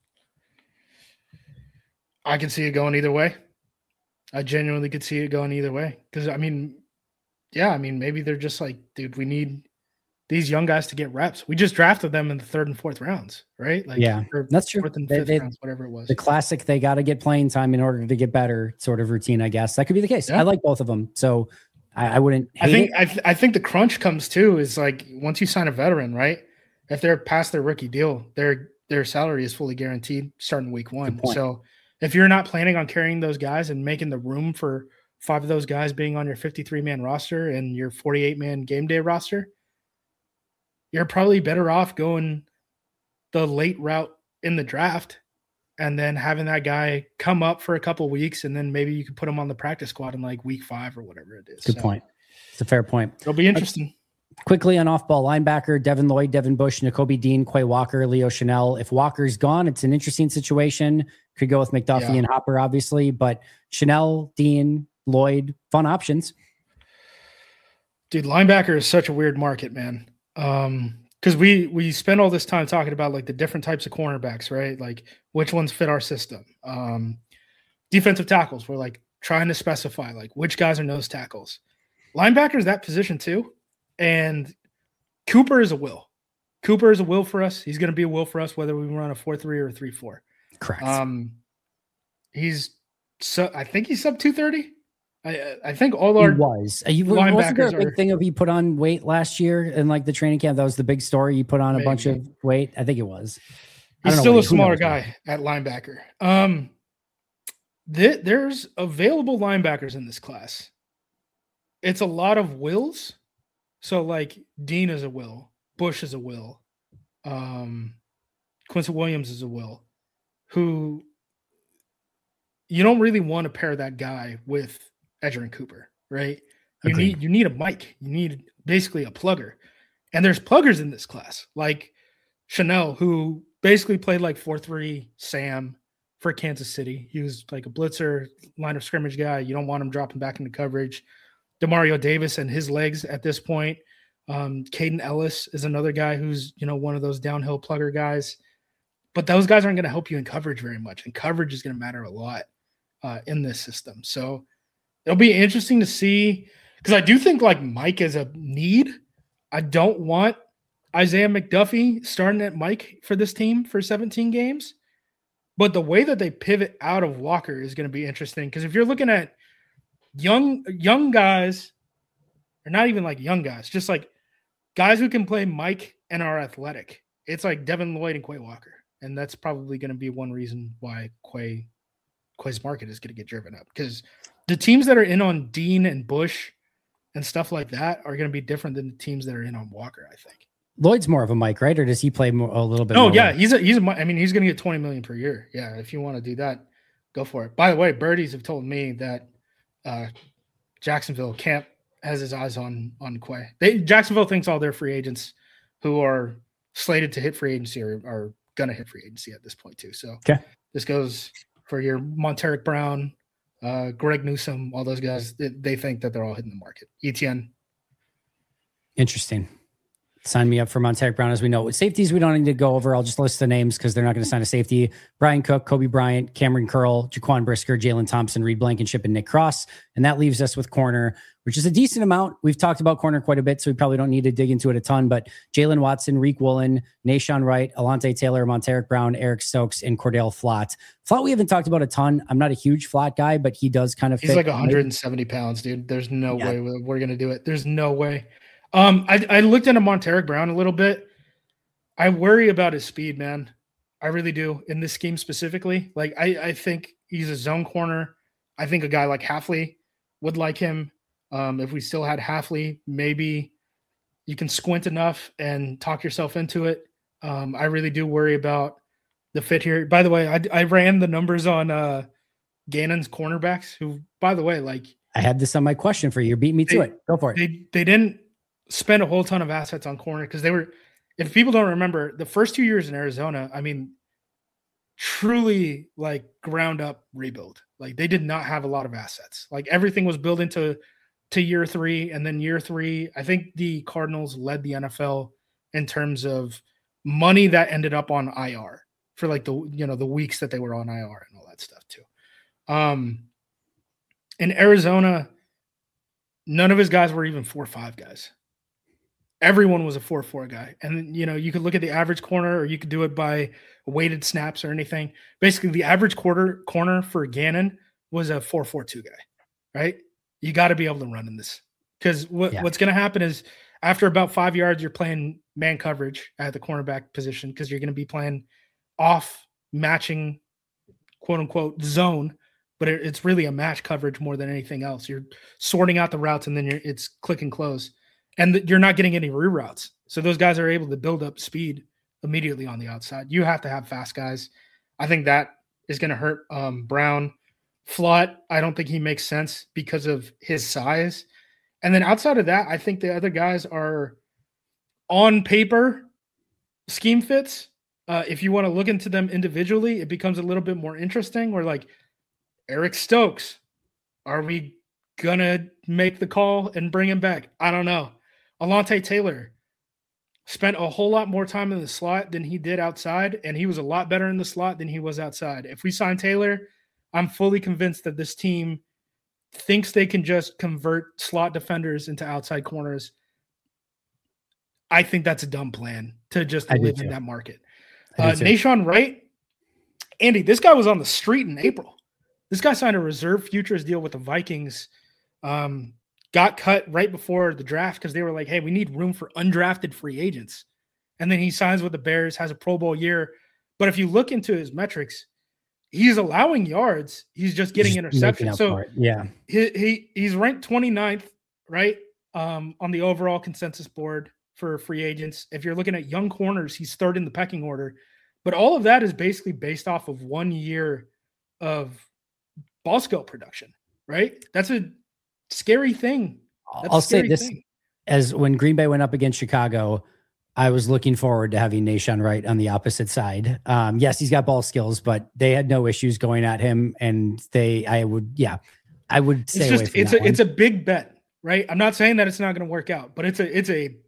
I can see it going either way. I genuinely could see it going either way. Because, I mean, yeah, I mean, maybe they're just like, dude, we need these young guys to get reps. We just drafted them in the third and fourth rounds, right? Like, yeah, that's true. Fourth and they, fifth they, rounds, whatever it was. The classic, they got to get playing time in order to get better sort of routine, I guess. That could be the case. Yeah. I like both of them. So I, I wouldn't hate I think it. I, th- I think the crunch comes too is like once you sign a veteran, right? If they're past their rookie deal, their their salary is fully guaranteed starting week one. So if you're not planning on carrying those guys and making the room for five of those guys being on your fifty-three man roster and your forty-eight man game day roster, you're probably better off going the late route in the draft and then having that guy come up for a couple weeks, and then maybe you could put him on the practice squad in like week five or whatever it is. Good so, point. It's a fair point. It'll be interesting. Uh, quickly on off-ball linebacker, Devin Lloyd, Devin Bush, Nakobe Dean, Quay Walker, Leo Chanel. If Walker's gone, it's an interesting situation. Could go with McDuffie yeah. and Hopper, obviously, but Chanel, Dean, Lloyd, fun options. Dude, linebacker is such a weird market, man. Um, because we we spend all this time talking about like the different types of cornerbacks, right? Like which ones fit our system. Um, defensive tackles, we're like trying to specify like which guys are nose tackles. Linebacker is that position too, and Cooper is a will. Cooper is a will for us. He's going to be a will for us whether we run a four three or a three four. Correct. Um, he's so I think he's sub two thirty. I, I think all our he was. You, wasn't there a big are, thing of he put on weight last year in like the training camp? That was the big story. You put on maybe. a bunch of weight. I think it was. He's still a smaller guy at linebacker. Um, th- there's available linebackers in this class. It's a lot of wills. So like Dean is a will, Bush is a will, um, Quincy Williams is a will. Who you don't really want to pair that guy with Edgerrin Cooper, right? You Agreed. need you need a mic. You need basically a plugger. And there's pluggers in this class, like Chanel, who basically played like four three Sam for Kansas City. He was like a blitzer, line of scrimmage guy. You don't want him dropping back into coverage. Demario Davis and his legs at this point. Um, Caden Ellis is another guy who's, you know, one of those downhill plugger guys. But those guys aren't going to help you in coverage very much. And coverage is going to matter a lot uh, in this system. So it'll be interesting to see, because I do think like Mike is a need. I don't want Isaiah McDuffie starting at Mike for this team for seventeen games. But the way that they pivot out of Walker is going to be interesting, because if you're looking at young young guys, or not even like young guys, just like guys who can play Mike and are athletic, it's like Devin Lloyd and Quay Walker. And that's probably going to be one reason why Quay Quay's market is going to get driven up, because the teams that are in on Dean and Bush and stuff like that are going to be different than the teams that are in on Walker, I think. Lloyd's more of a Mike, right? Or does he play more, a little bit? Oh, more yeah. like- He's a, he's a, I mean, he's going to get twenty million per year. Yeah. If you want to do that, go for it. By the way, birdies have told me that uh, Jacksonville camp has his eyes on, on Quay. They, Jacksonville thinks all their free agents who are slated to hit free agency are, are going to hit free agency at this point too. So okay. This goes for your Monteric Brown, uh, Greg Newsome, all those guys. They, they think that they're all hitting the market. Etienne. Interesting. Sign me up for Monteric Brown. As we know, with safeties, we don't need to go over. I'll just list the names because they're not going to sign a safety. Brian Cook, Kobe Bryant, Cameron Curl, Jaquan Brisker, Jalen Thompson, Reed Blankenship, and Nick Cross. And that leaves us with corner, which is a decent amount. We've talked about corner quite a bit, so we probably don't need to dig into it a ton. But Jalen Watson, Reek Woolen, Nashawn Wright, Alante Taylor, Monteric Brown, Eric Stokes, and Cordell Flott. Flott we haven't talked about a ton. I'm not a huge Flott guy, but he does kind of He's fit. like one hundred seventy pounds, dude. There's no yeah. way we're going to do it. There's no way. Um, I, I looked into Monteric Brown a little bit. I worry about his speed, man. I really do in this scheme specifically. Like I, I think he's a zone corner. I think a guy like Hafley would like him. Um, if we still had Hafley, maybe you can squint enough and talk yourself into it. Um, I really do worry about the fit here. By the way, I, I ran the numbers on uh, Gannon's cornerbacks, who, by the way, like I had this on my question for you. You're beating me to they, it. Go for it. They they didn't spend a whole ton of assets on corner because they were. If people don't remember, the first two years in Arizona, I mean, truly like ground up rebuild. Like they did not have a lot of assets. Like everything was built into to year three, and then year three, I think the Cardinals led the N F L in terms of money that ended up on I R for like the you know the weeks that they were on I R and all that stuff too. Um, in Arizona, none of his guys were even four five guys. Everyone was a four four guy. And, you know, you could look at the average corner or you could do it by weighted snaps or anything. Basically, the average quarter corner for Gannon was a four four two guy, right? You got to be able to run in this because what, yeah. what's going to happen is after about five yards, you're playing man coverage at the cornerback position because you're going to be playing off matching, quote unquote, zone. But it, it's really a match coverage more than anything else. You're sorting out the routes and then you're, it's click and close. And th- you're not getting any reroutes. So those guys are able to build up speed immediately on the outside. You have to have fast guys. I think that is going to hurt um, Brown. Flott, I don't think he makes sense because of his size. And then outside of that, I think the other guys are on paper scheme fits. Uh, if you want to look into them individually, it becomes a little bit more interesting. Where like Eric Stokes, are we going to make the call and bring him back? I don't know. Alontae Taylor spent a whole lot more time in the slot than he did outside, and he was a lot better in the slot than he was outside. If we sign Taylor, I'm fully convinced that this team thinks they can just convert slot defenders into outside corners. I think that's a dumb plan to just I live in that market. Uh, Nahshon Wright, Andy, this guy was on the street in April. This guy signed a reserve futures deal with the Vikings. Um, got cut right before the draft because they were like, hey, we need room for undrafted free agents. And then he signs with the Bears, has a Pro Bowl year. But if you look into his metrics, he's allowing yards. He's just getting just interceptions. So yeah, he, he he's ranked twenty-ninth, right, um, on the overall consensus board for free agents. If you're looking at young corners, he's third in the pecking order. But all of that is basically based off of one year of ball skill production, right? That's a scary thing. That's I'll say this thing. As when Green Bay went up against Chicago, I was looking forward to having Nahshon Wright on the opposite side. Um, yes, he's got ball skills, but they had no issues going at him. And they, I would, yeah, I would say it's just, it's a, one. it's a big bet, right? I'm not saying that it's not going to work out, but it's a, it's a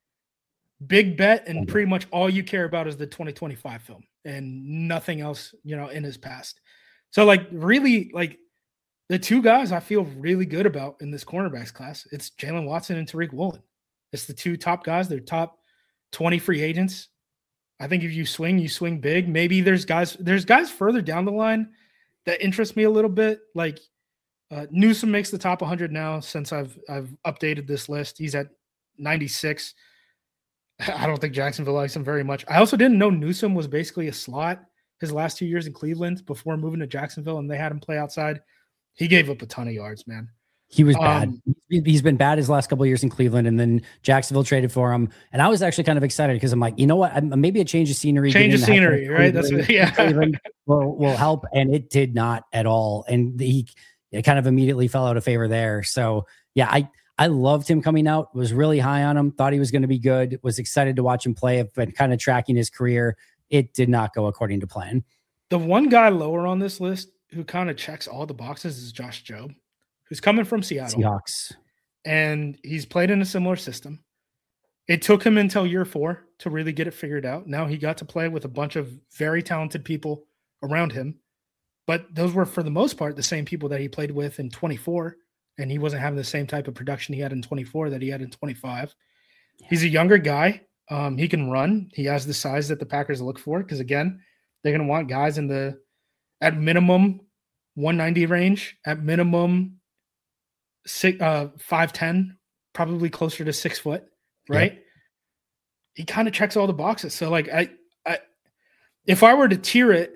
big bet. And pretty much all you care about is the twenty twenty-five film and nothing else, you know, in his past. So like really like, the two guys I feel really good about in this cornerbacks class, it's Jalen Watson and Tariq Woolen. It's the two top guys. They're top twenty free agents. I think if you swing, you swing big. Maybe there's guys, there's guys further down the line that interest me a little bit. Like uh, Newsome makes the top one hundred now since I've I've updated this list. He's at ninety-six. I don't think Jacksonville likes him very much. I also didn't know Newsome was basically a slot his last two years in Cleveland before moving to Jacksonville, and they had him play outside. He gave up a ton of yards, man. He was bad. Um, He's been bad his last couple of years in Cleveland, and then Jacksonville traded for him. And I was actually kind of excited because I'm like, you know what? I'm, maybe a change of scenery. Change of scenery, right? That's what, yeah. Cleveland will, will help, and it did not at all. And he it kind of immediately fell out of favor there. So yeah, I I loved him coming out. Was really high on him. Thought he was going to be good. Was excited to watch him play. I've been kind of tracking his career. It did not go according to plan. The one guy lower on this list who kind of checks all the boxes is Josh Jobe, who's coming from Seattle. Seahawks. And he's played in a similar system. It took him until year four to really get it figured out. Now he got to play with a bunch of very talented people around him. But those were, for the most part, the same people that he played with in twenty-four. And he wasn't having the same type of production he had in twenty-four that he had in twenty-five. Yeah. He's a younger guy. Um, he can run. He has the size that the Packers look for. Because, again, they're going to want guys in the – at minimum, one ninety range. At minimum, six, uh, five ten, probably closer to six foot, right? Yeah. He kind of checks all the boxes. So, like, I, I, if I were to tier it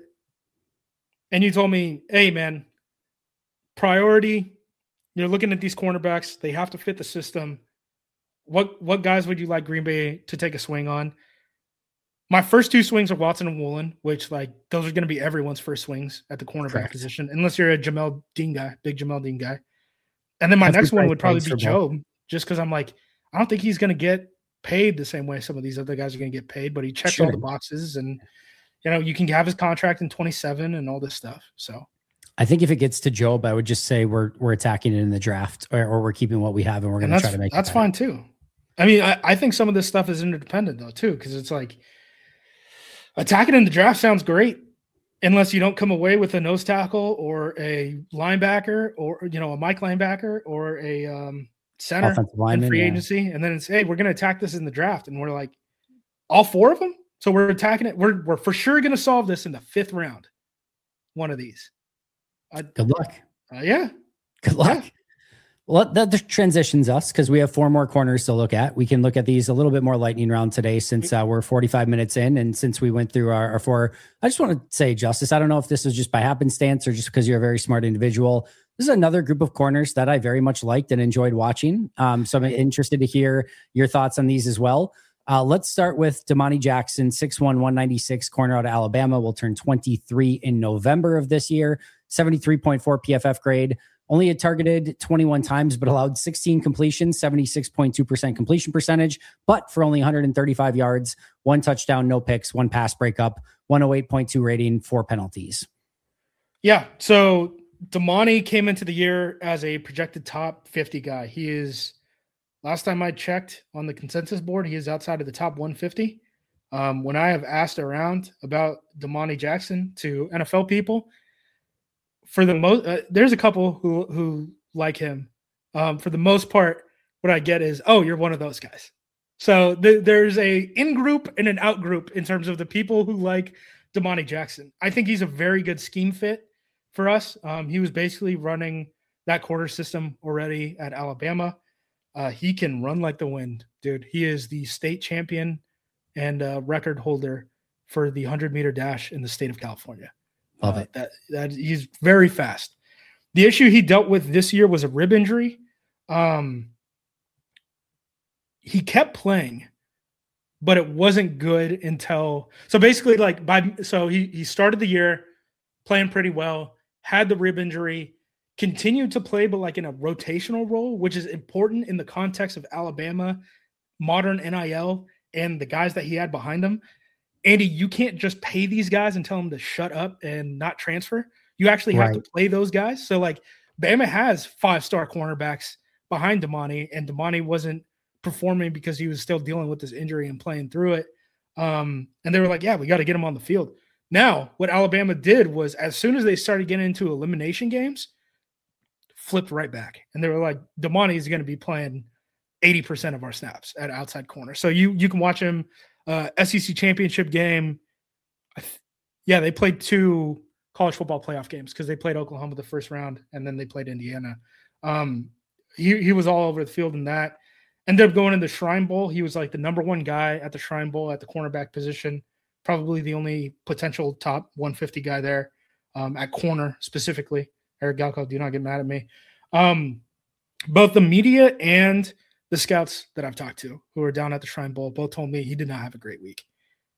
and you told me, hey, man, priority, you're looking at these cornerbacks, they have to fit the system. What what guys would you like Green Bay to take a swing on? My first two swings are Watson and Woolen, which like those are going to be everyone's first swings at the cornerback Correct. position, unless you're a Jamel Dean guy, big Jamel Dean guy. And then my That's next one would probably be Job, just because I'm like, I don't think he's going to get paid the same way some of these other guys are going to get paid, but he checks sure. all the boxes, and you know you can have his contract in twenty-seven and all this stuff. So I think if it gets to Job, I would just say we're we're attacking it in the draft, or, or we're keeping what we have, and we're going to try to make that's it fine too. I mean, I, I think some of this stuff is interdependent though too, because it's like attacking in the draft sounds great, unless you don't come away with a nose tackle or a linebacker, or you know a Mike linebacker or a um, center in free yeah. agency, and then it's hey, we're going to attack this in the draft, and we're like all four of them. So we're attacking it. We're we're for sure going to solve this in the fifth round. One of these. I, Good luck. Uh, yeah. Good luck. Yeah. Well, that transitions us because we have four more corners to look at. We can look at these a little bit more lightning round today since uh, we're forty-five minutes in. And since we went through our, our four, I just want to say, Justice, I don't know if this was just by happenstance or just because you're a very smart individual. This is another group of corners that I very much liked and enjoyed watching. Um, so I'm interested to hear your thoughts on these as well. Uh, let's start with Damani Jackson, six one, one ninety-six, corner out of Alabama, will turn twenty-three in November of this year, seventy-three point four P F F grade. Only had targeted twenty-one times, but allowed sixteen completions, seventy-six point two percent completion percentage, but for only one hundred thirty-five yards, one touchdown, no picks, one pass breakup, one oh eight point two rating, four penalties. Yeah, so Damani came into the year as a projected top fifty guy. He is, last time I checked on the consensus board, he is outside of the top one fifty. Um, when I have asked around about Damani Jackson to N F L people, for the most, uh, there's a couple who who like him. Um, for the most part, what I get is, oh, you're one of those guys. So th- there's a in group and an out group in terms of the people who like Damani Jackson. I think he's a very good scheme fit for us. Um, he was basically running that quarter system already at Alabama. Uh, he can run like the wind, dude. He is the state champion and uh, record holder for the one hundred meter dash in the state of California. Love it. Uh, that, that he's very fast. The issue he dealt with this year was a rib injury. Um, he kept playing, but it wasn't good until so basically like by so he he started the year playing pretty well, had the rib injury, continued to play, but like in a rotational role, which is important in the context of Alabama, modern N I L, and the guys that he had behind him. Andy, you can't just pay these guys and tell them to shut up and not transfer. You actually have right. to play those guys. So, like, Bama has five-star cornerbacks behind Damani, and Damani wasn't performing because he was still dealing with this injury and playing through it. Um, and they were like, yeah, we got to get him on the field. Now, what Alabama did was as soon as they started getting into elimination games, flipped right back. And they were like, Damani is going to be playing eighty percent of our snaps at outside corner. So you you can watch him – Uh, S E C championship game. Yeah, they played two college football playoff games because they played Oklahoma the first round and then they played Indiana. Um, he he was all over the field in that. Ended up going in the Shrine Bowl. He was like the number one guy at the Shrine Bowl at the cornerback position. Probably the only potential top one fifty guy there um, at corner specifically. Eric Galko, do not get mad at me. Um, both the media and the scouts that I've talked to who are down at the Shrine Bowl both told me he did not have a great week.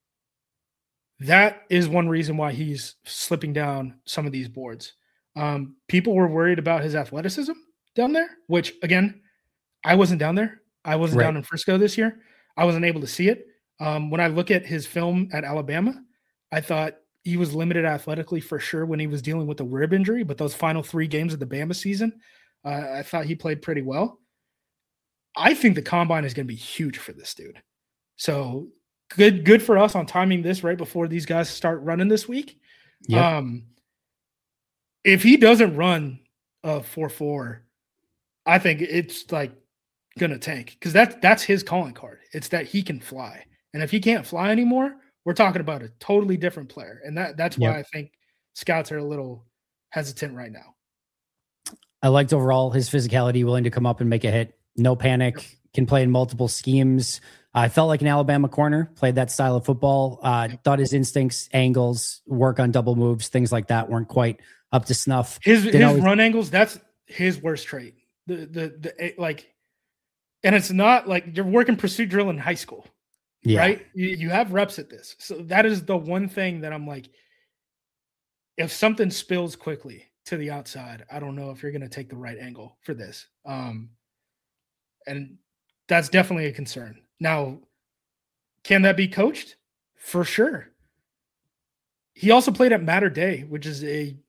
That is one reason why he's slipping down some of these boards. Um, people were worried about his athleticism down there, which, again, I wasn't down there. I wasn't right. down in Frisco this year. I wasn't able to see it. Um, when I look at his film at Alabama, I thought he was limited athletically for sure when he was dealing with the rib injury, but those final three games of the Bama season, uh, I thought he played pretty well. I think the combine is going to be huge for this dude. So good, good for us on timing this right before these guys start running this week. Yep. Um, if he doesn't run a four four, I think it's like going to tank because that's, that's his calling card. It's that he can fly. And if he can't fly anymore, we're talking about a totally different player. And that that's why yep. I think scouts are a little hesitant right now. I liked overall his physicality, willing to come up and make a hit. No panic, can play in multiple schemes. I uh, felt like an Alabama corner, played that style of football. Uh, thought his instincts, angles, work on double moves, things like that weren't quite up to snuff. His Didn't his always- run angles, that's his worst trait. The the the like, and it's not like you're working pursuit drill in high school, yeah. right? You, you have reps at this, so that is the one thing that I'm like, if something spills quickly to the outside, I don't know if you're going to take the right angle for this, um, and that's definitely a concern. Now, can that be coached? For sure. He also played at Mater Dei, which is a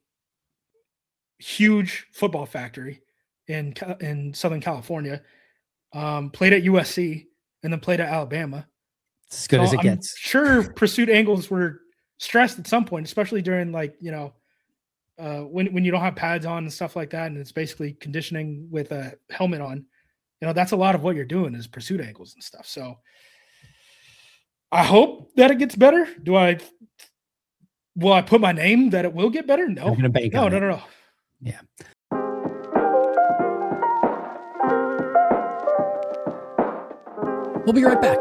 huge football factory in in Southern California. Um, played at U S C and then played at Alabama. It's as good so as it I'm gets. Sure, pursuit angles were stressed at some point, especially during like you know uh, when when you don't have pads on and stuff like that, and it's basically conditioning with a helmet on. You know, that's a lot of what you're doing is pursuit angles and stuff. So I hope that it gets better. Do I? Will I put my name that it will get better? No, I'm gonna bank no, on no, it. no, no. Yeah. We'll be right back.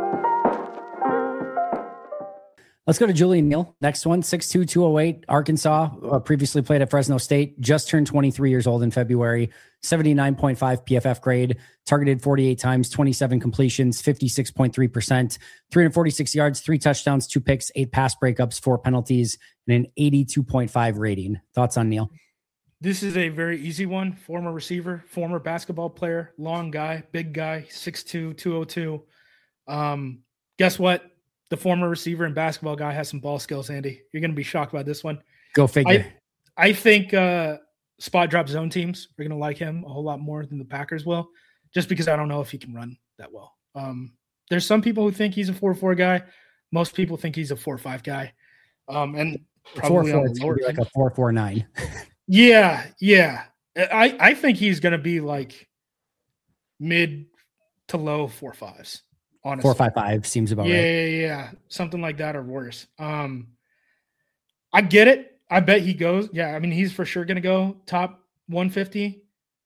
Let's go to Julian Neal. Next one, six two, two oh eight, Arkansas, uh, previously played at Fresno State, just turned twenty-three years old in February, seventy-nine point five P F F grade, targeted forty-eight times, twenty-seven completions, fifty-six point three percent, three hundred forty-six yards, three touchdowns, two picks, eight pass breakups, four penalties, and an eighty-two point five rating. Thoughts on Neal? This is a very easy one. Former receiver, former basketball player, long guy, big guy, six two, two oh two. Um, guess what? The former receiver and basketball guy has some ball skills, Andy. You're going to be shocked by this one. Go figure. I, I think uh, spot drop zone teams are going to like him a whole lot more than the Packers will, just because I don't know if he can run that well. Um, there's some people who think he's a four four guy. Most people think he's a four five guy. Um, and probably four, four, on the lower like a four four nine. Yeah, yeah. I, I think he's going to be like mid to low four fives. Honestly. Four five five seems about yeah, right. Yeah, yeah, something like that or worse. Um, I get it. I bet he goes. Yeah, I mean, he's for sure going to go top one fifty.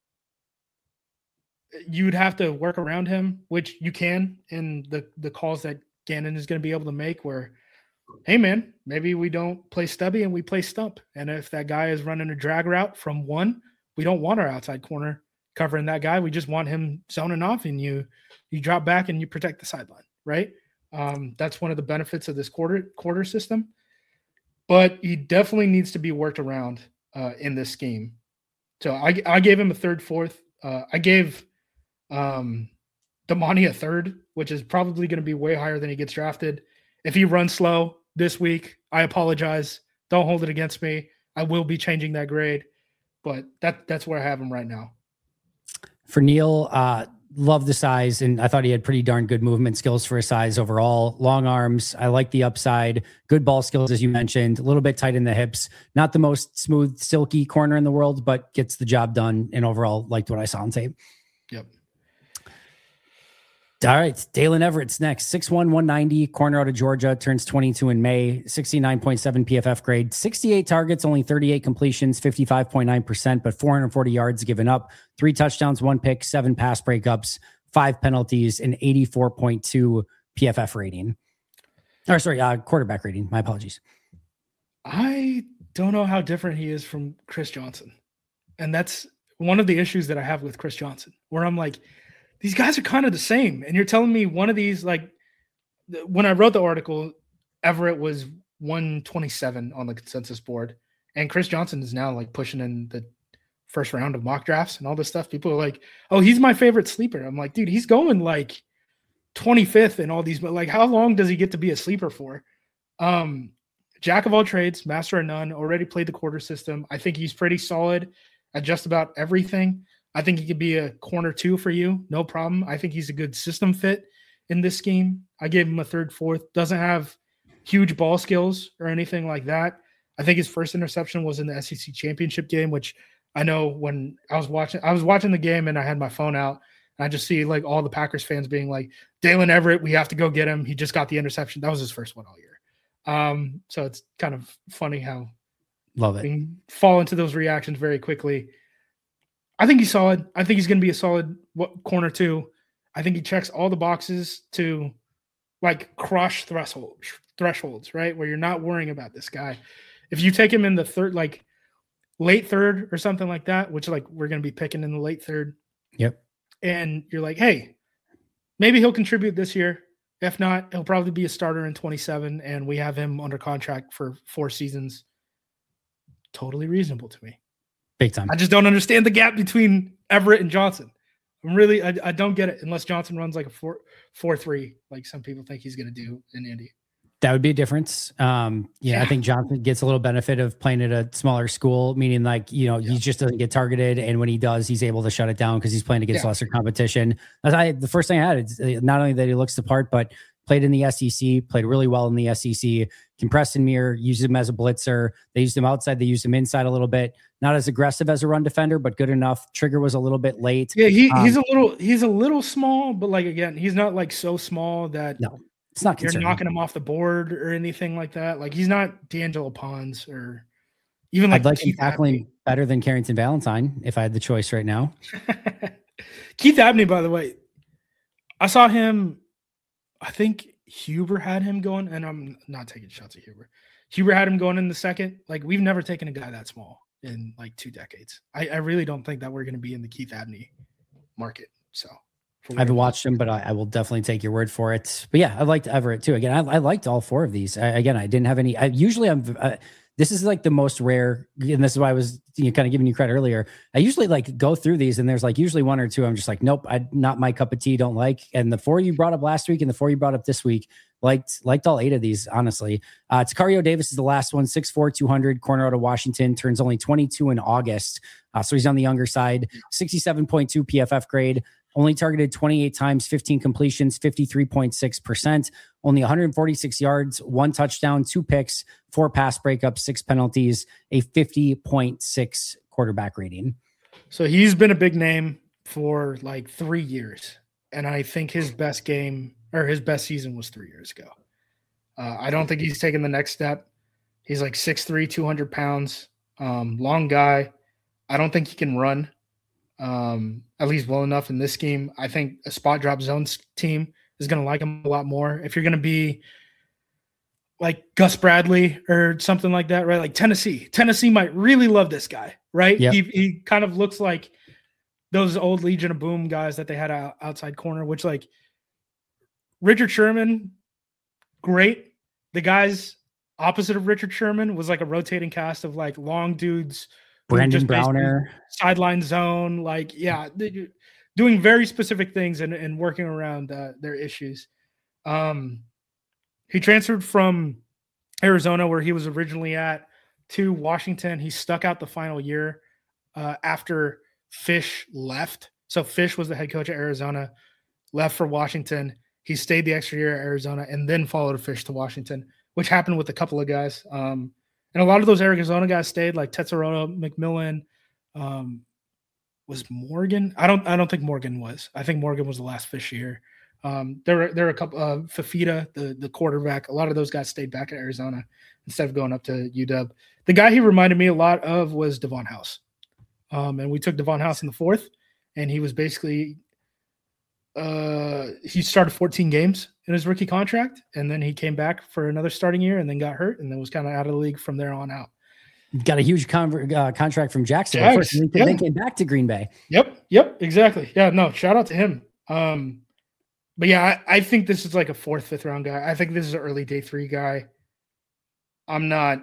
You'd have to work around him, which you can in the the calls that Gannon is going to be able to make. Where, hey man, maybe we don't play stubby and we play stump. And if that guy is running a drag route from one, we don't want our outside corner covering that guy. We just want him zoning off, and you. You drop back and you protect the sideline, right? Um, that's one of the benefits of this quarter quarter system. But he definitely needs to be worked around uh, in this scheme. So I, I gave him a third, fourth. Uh, I gave um, Damani a third, which is probably going to be way higher than he gets drafted. If he runs slow this week, I apologize. Don't hold it against me. I will be changing that grade. But that that's where I have him right now. For Neal, uh, love the size, and I thought he had pretty darn good movement skills for his size overall. Long arms. I like the upside. Good ball skills, as you mentioned. A little bit tight in the hips. Not the most smooth, silky corner in the world, but gets the job done. And overall, liked what I saw on tape. Yep. All right. Dalen Everett's next. six one, one ninety, corner out of Georgia, turns twenty-two in May, sixty-nine point seven P F F grade, sixty-eight targets, only thirty-eight completions, fifty-five point nine percent, but four hundred forty yards given up, three touchdowns, one pick, seven pass breakups, five penalties, and eighty-four point two P F F rating. Or sorry, uh, quarterback rating. My apologies. I don't know how different he is from Chris Johnson. And that's one of the issues that I have with Chris Johnson, where I'm like, these guys are kind of the same. And you're telling me one of these, like when I wrote the article, Everett was one twenty-seven on the consensus board. And Chris Johnson is now like pushing in the first round of mock drafts and all this stuff. People are like, oh, he's my favorite sleeper. I'm like, dude, he's going like twenty-fifth in all these, but like, how long does he get to be a sleeper for? Um, Jack of all trades, master of none, already played the quarter system. I think he's pretty solid at just about everything. I think he could be a corner two for you. No problem. I think he's a good system fit in this scheme. I gave him a third, fourth. Doesn't have huge ball skills or anything like that. I think his first interception was in the S E C championship game, which I know when I was watching, I was watching the game and I had my phone out. And I just see like all the Packers fans being like, Dalen Everett, we have to go get him. He just got the interception. That was his first one all year. Um, so it's kind of funny how love it. We can fall into those reactions very quickly. I think he's solid. I think he's going to be a solid corner two. I think he checks all the boxes to like crush threshold thresholds, right? Where you're not worrying about this guy. If you take him in the third, like late third or something like that, which like we're going to be picking in the late third. Yep. And you're like, hey, maybe he'll contribute this year. If not, he'll probably be a starter in twenty-seven, and we have him under contract for four seasons. Totally reasonable to me. Big time. I just don't understand the gap between Everett and Johnson. I'm really, I, I don't get it unless Johnson runs like a four, four, three, like some people think he's going to do in Indy. That would be a difference. Um, yeah, yeah, I think Johnson gets a little benefit of playing at a smaller school, meaning like, you know, yeah. he just doesn't get targeted. And when he does, he's able to shut it down because he's playing against yeah. lesser competition. As I, the first thing I had is not only that he looks the part, but played in the S E C, played really well in the S E C. Compressed and Mirror used him as a blitzer. They used him outside. They used him inside a little bit. Not as aggressive as a run defender, but good enough. Trigger was a little bit late. Yeah, he, um, he's a little he's a little small, but like again, he's not like so small that no, it's not you're knocking him off the board or anything like that. Like he's not D'Angelo Pons or even like I'd like Keith him tackling better than Carrington Valentine if I had the choice right now. Keith Abney, by the way, I saw him. I think Huber had him going, and I'm not taking shots at Huber. Huber had him going in the second. Like we've never taken a guy that small in like two decades. I, I really don't think that we're going to be in the Keith Abney market. So I haven't watched him, but I, I will definitely take your word for it. But yeah, I liked Everett too. Again, I, I liked all four of these. I, again, I didn't have any. I, usually, I'm. Uh, this is like the most rare, and this is why I was you know, kind of giving you credit earlier. I usually like go through these, and there's like usually one or two I'm just like, nope, I not my cup of tea. Don't like. And the four you brought up last week, and the four you brought up this week, liked liked all eight of these. Honestly, uh, Tacario Davis is the last one, six four, two hundred, corner out of Washington, turns only twenty-two in August, uh, so he's on the younger side. sixty-seven point two P F F grade. Only targeted twenty-eight times, fifteen completions, fifty-three point six percent, only one hundred forty-six yards, one touchdown, two picks, four pass breakups, six penalties, a fifty point six quarterback rating. So he's been a big name for like three years. And I think his best game or his best season was three years ago. Uh, I don't think he's taken the next step. He's like six three, two hundred pounds, um, long guy. I don't think he can run. Um, at least well enough in this scheme. I think a spot drop zone team is going to like him a lot more. If you're going to be like Gus Bradley or something like that, right? Like Tennessee, Tennessee might really love this guy, right? Yep. He he kind of looks like those old Legion of Boom guys that they had out, outside corner, which like Richard Sherman, great. The guys opposite of Richard Sherman was like a rotating cast of like long dudes. Brandon Browner, sideline zone, like yeah, doing very specific things and, and working around uh, their issues. Um, he transferred from Arizona, where he was originally at, to Washington. He stuck out the final year uh, after Fish left. So Fish was the head coach at Arizona, left for Washington. He stayed the extra year at Arizona and then followed Fish to Washington, which happened with a couple of guys. Um, And a lot of those Arizona guys stayed, like Tetsuroto McMillan. Um, was Morgan? I don't. I don't think Morgan was. I think Morgan was the last Fish year. Um, there were there were a couple. Uh, Fafita, the the quarterback. A lot of those guys stayed back at Arizona instead of going up to U W. The guy he reminded me a lot of was Devon House. Um, and we took Devon House in the fourth, and he was basically. Uh, he started fourteen games in his rookie contract, and then he came back for another starting year and then got hurt and then was kind of out of the league from there on out. Got a huge con- uh, contract from Jacksonville. First, and then, yeah. came back to Green Bay. Yep. Yep. Exactly. Yeah, no, shout out to him. Um, but yeah, I, I think this is like a fourth, fifth round guy. I think this is an early day three guy. I'm not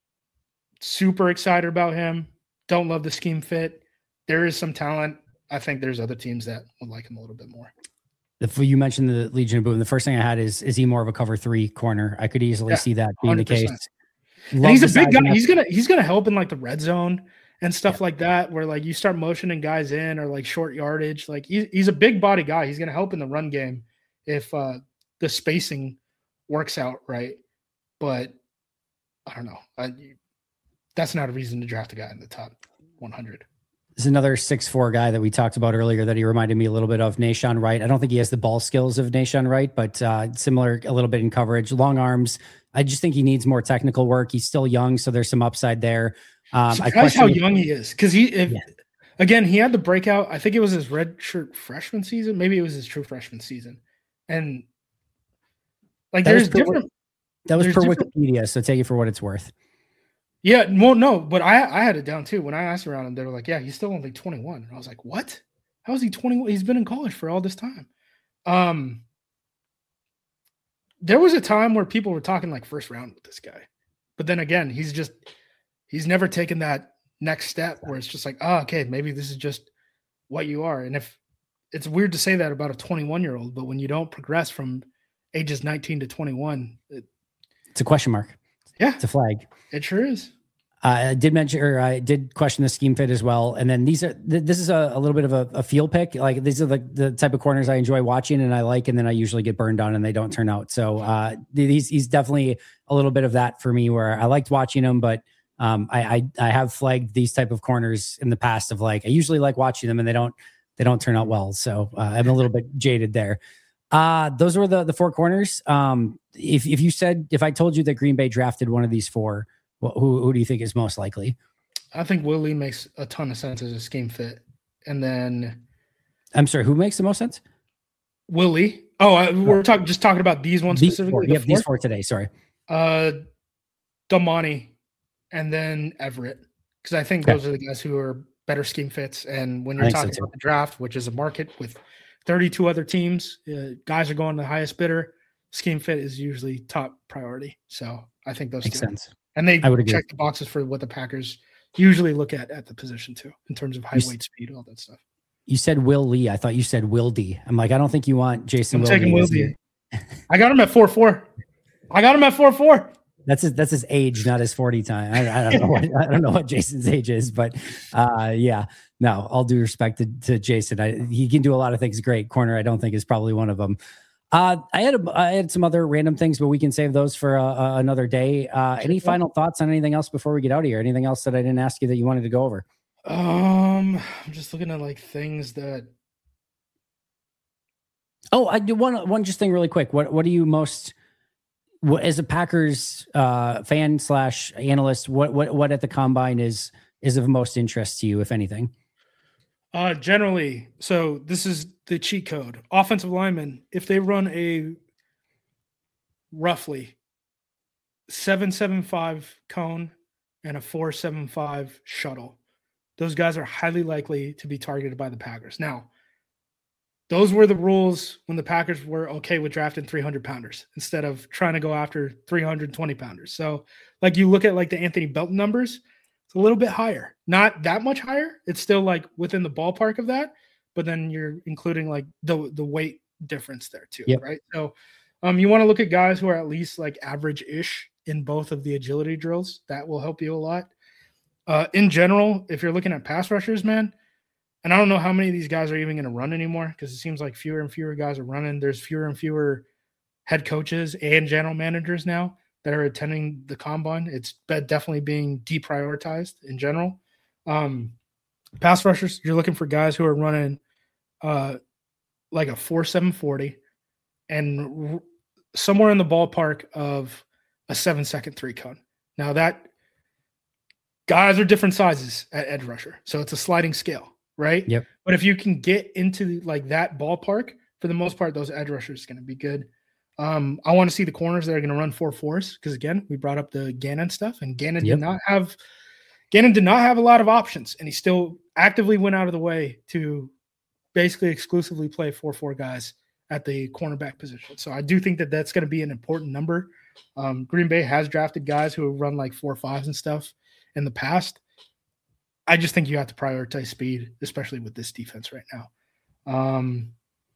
super excited about him. Don't love the scheme fit. There is some talent. I think there's other teams that would like him a little bit more. If you mentioned the Legion of Boom, the first thing I had is, is he more of a cover three corner? I could easily yeah, see that being one hundred percent the case. And he's a big guy. He's going to, he's going to help in like the red zone and stuff yeah. like that, where like you start motioning guys in or like short yardage. Like he's, he's a big body guy. He's going to help in the run game if uh, the spacing works out right. But I don't know. I, that's not a reason to draft a guy in the top one hundred. There's another six four guy that we talked about earlier that he reminded me a little bit of, Nahshon Wright. I don't think he has the ball skills of Nahshon Wright, but uh, similar a little bit in coverage, long arms. I just think he needs more technical work. He's still young, so there's some upside there. Um, Surprised how young he is, because he, if, yeah. again, he had the breakout. I think it was his red shirt freshman season. Maybe it was his true freshman season. And like That there's was per, different. that was there's per different- Wikipedia, so take it for what it's worth. Yeah, well, no, but I I had it down too. When I asked around him, they were like, "Yeah, he's still only twenty-one." And I was like, "What? How is he twenty-one? He's been in college for all this time." Um, there was a time where people were talking like first round with this guy, but then again, he's just he's never taken that next step where it's just like, oh, okay, maybe this is just what you are. And if it's weird to say that about a twenty-one year old, but when you don't progress from ages nineteen to twenty-one, it, It's a question mark. yeah, It's a flag. it sure is. Uh, I did mention, or I did question the scheme fit as well. And then these are, th- this is a, a little bit of a, a field pick. Like these are the, the type of corners I enjoy watching and I like, and then I usually get burned on and they don't turn out. So uh, these, he's definitely a little bit of that for me where I liked watching him, but um, I, I, I have flagged these type of corners in the past of like, I usually like watching them and they don't, they don't turn out well. So uh, I'm a little bit jaded there. Uh, those were the, the four corners. Um, if, if you said, if I told you that Green Bay drafted one of these four, well, who who do you think is most likely? I think Will Lee makes a ton of sense as a scheme fit. And then I'm sorry, who makes the most sense? Will Lee. Oh, I, we're talking just talking about these ones These specifically. four. The Yep, these four? four today. Sorry. Uh, Damani, and then Everett, because I think Okay. those are the guys who are better scheme fits. And when I you're think so talking too. about the draft, which is a market with thirty-two other teams, uh, guys are going to the highest bidder. Scheme fit is usually top priority. So I think those Makes two. sense. And they I would agree. check the boxes for what the Packers usually look at at the position too, in terms of height, You s- weight, speed, all that stuff. You said Will Lee. I thought you said Will D. I'm like, I don't think you want Jason. I'm Will taking Lee Will as D. your- I got him at four four. I got him at four four. That's his, that's his age, not his forty time. I, I don't know. What, I don't know what Jason's age is, but uh, yeah, no. All due respect to, to Jason, I, he can do a lot of things great. Corner, I don't think is probably one of them. Uh, I had a, I had some other random things, but we can save those for uh, uh, another day. Uh, any Sure. final thoughts on anything else before we get out of here? Anything else that I didn't ask you that you wanted to go over? Um, I'm just looking at like things that Oh, I do one one just thing really quick. What what are you most what, as a Packers uh, fan slash analyst? What what what at the combine is is of most interest to you, if anything? Uh, generally, so this is the cheat code. Offensive linemen, if they run a roughly seven seven five cone and a four seven five shuttle, those guys are highly likely to be targeted by the Packers. Now, those were the rules when the Packers were okay with drafting three hundred pounders instead of trying to go after three hundred twenty pounders. So, like you look at like the Anthony Belton numbers, it's a little bit higher, not that much higher. It's still like within the ballpark of that, but then you're including like the the weight difference there too, Yep. right? So, um, you want to look at guys who are at least like average-ish in both of the agility drills. That will help you a lot. Uh, in general, if you're looking at pass rushers, man, and I don't know how many of these guys are even going to run anymore because it seems like fewer and fewer guys are running. There's fewer and fewer head coaches and general managers now that are attending the combine. It's be- definitely being deprioritized in general. Um, pass rushers, you're looking for guys who are running uh, like a four seven forty and r- somewhere in the ballpark of a seven second three cone. Now that guys are different sizes at edge rusher, so it's a sliding scale, right? Yep. But if you can get into like that ballpark, for the most part, those edge rushers are going to be good. Um, I want to see the corners that are going to run four fours because again, we brought up the Gannon stuff, and Gannon Yep. did not have Gannon did not have a lot of options, and he still actively went out of the way to basically exclusively play four four guys at the cornerback position. So I do think that that's going to be an important number. Um, Green Bay has drafted guys who have run like four fives and stuff in the past. I just think you have to prioritize speed, especially with this defense right now. Um,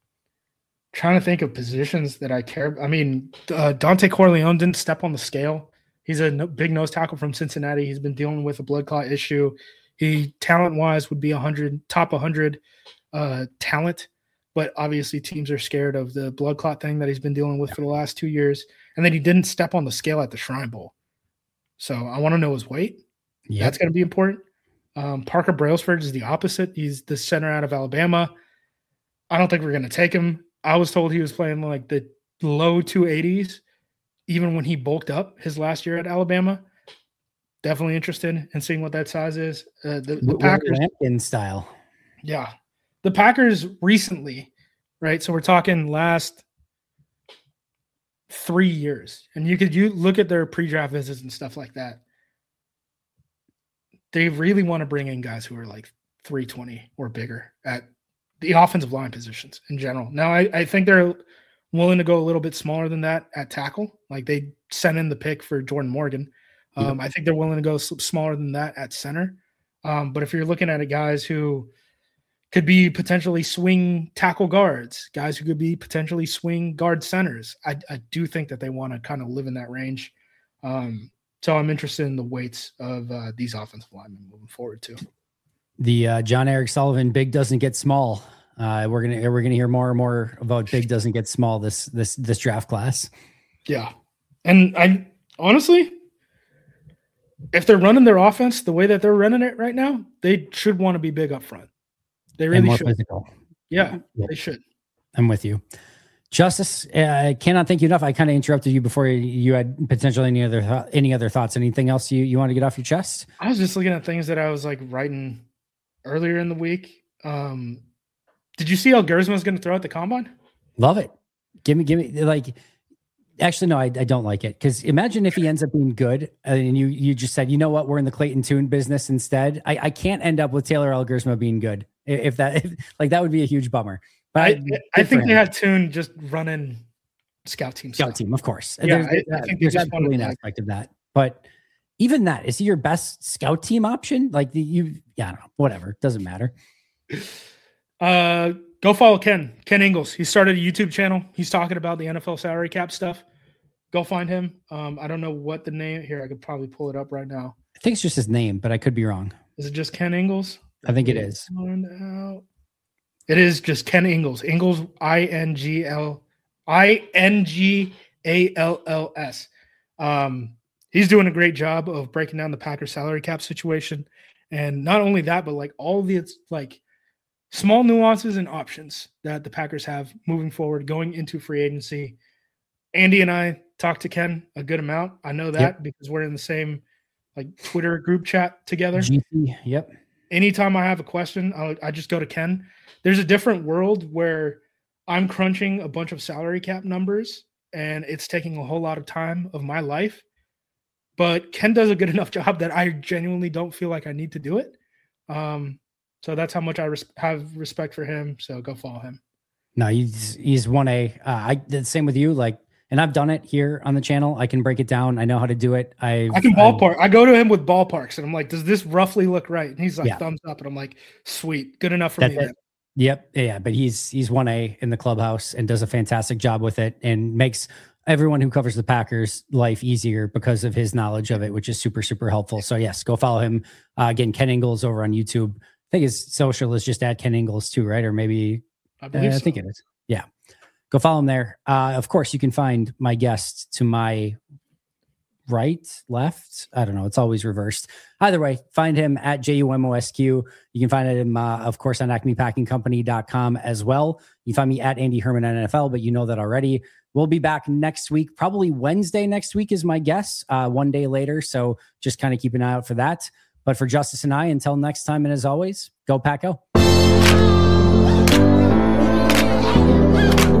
trying to think of positions that I care. I mean, uh, Dante Corleone didn't step on the scale. He's a no, big nose tackle from Cincinnati. He's been dealing with a blood clot issue. He talent-wise would be one hundred, top one hundred uh, talent, but obviously teams are scared of the blood clot thing that he's been dealing with for the last two years. And then he didn't step on the scale at the Shrine Bowl. So I want to know his weight. Yeah. That's going to be important. Um, Parker Brailsford is the opposite. He's the center out of Alabama. I don't think we're going to take him. I was told he was playing like the low two eighties, even when he bulked up his last year at Alabama. definitely interested in seeing what that size is. Uh, the, the Will Packers Lampkin style. Yeah. The Packers recently, right? So we're talking last three years. And you could you look at their pre-draft visits and stuff like that. They really want to bring in guys who are like three twenty or bigger at the offensive line positions in general. Now, I, I think they're willing to go a little bit smaller than that at tackle. Like they sent in the pick for Jordan Morgan. Um, yep. I think they're willing to go smaller than that at center. Um, but if you're looking at a guys who could be potentially swing tackle guards, guys who could be potentially swing guard centers, I, I do think that they want to kind of live in that range. Um, so I'm interested in the weights of uh, these offensive linemen moving forward too. The uh, John Eric Sullivan big doesn't get small. Uh, we're gonna we're gonna hear more and more about big doesn't get small this this this draft class. Yeah, and I honestly, if they're running their offense the way that they're running it right now, they should want to be big up front. They really more should. Physical. Yeah, yeah, they should. I'm with you. Justice, I uh, cannot thank you enough. I kind of interrupted you before you, you had potentially any other th- any other thoughts. Anything else you, you want to get off your chest? I was just looking at things that I was like writing earlier in the week. Um, did you see how Gersman's going to throw at the combine? Love it. Give me, give me like, actually, no, I, I don't like it. Cause imagine if he ends up being good and you, you just said, you know what, we're in the Clayton Tune business instead. I, I can't end up with Taylor L. Gersma being good. If that, if, like that would be a huge bummer. But I, I, I think they had Tune just running scout team. Scout stuff. team, of course. Yeah, there's, I, I think there's just absolutely an like, aspect of that. But even that, is he your best scout team option? Like the, you, yeah, I don't know, whatever. Doesn't matter. Uh, go follow Ken, Ken Ingles. He started a YouTube channel. He's talking about the N F L salary cap stuff. Go find him. Um, I don't know what the name here. I could probably pull it up right now. I think it's just his name, but I could be wrong. Is it just Ken Ingles? I think it is. It is just Ken Ingles. Ingles, I N G L, I N G A L L S. Um, he's doing a great job of breaking down the Packers salary cap situation. And not only that, but like all the like small nuances and options that the Packers have moving forward, going into free agency. Andy and I talked to Ken a good amount. I know that yep. because we're in the same like Twitter group chat together. G C, yep. Anytime I have a question, I'll, I just go to Ken. There's a different world where I'm crunching a bunch of salary cap numbers and it's taking a whole lot of time of my life. But Ken does a good enough job that I genuinely don't feel like I need to do it. Um, so that's how much I res- have respect for him. So go follow him. No, he's he's one A. Uh, I the same with you. Like, and I've done it here on the channel. I can break it down. I know how to do it. I I can ballpark. I go to him with ballparks, and I'm like, "Does this roughly look right?" And he's like, yeah. "Thumbs up." And I'm like, "Sweet, good enough for that's me." It. Yep, yeah. But he's he's one A in the clubhouse and does a fantastic job with it, and makes everyone who covers the Packers life easier because of his knowledge of it, which is super super helpful. So yes, go follow him. Uh, again, Ken Ingles over on YouTube. I think his social is just at Ken Ingles too, right? Or maybe I believe uh, so. I think it is. Yeah. Go follow him there. Uh, of course, you can find my guest to my right, left. I don't know. It's always reversed. Either way, find him at J U M O S Q. You can find him, uh, of course, on acme packing company dot com as well. You find me at Andy Herman N F L, but you know that already. We'll be back next week. Probably Wednesday next week is my guess, uh, one day later. So just kind of keep an eye out for that. But for Justice and I, until next time, and as always, go Pack-O.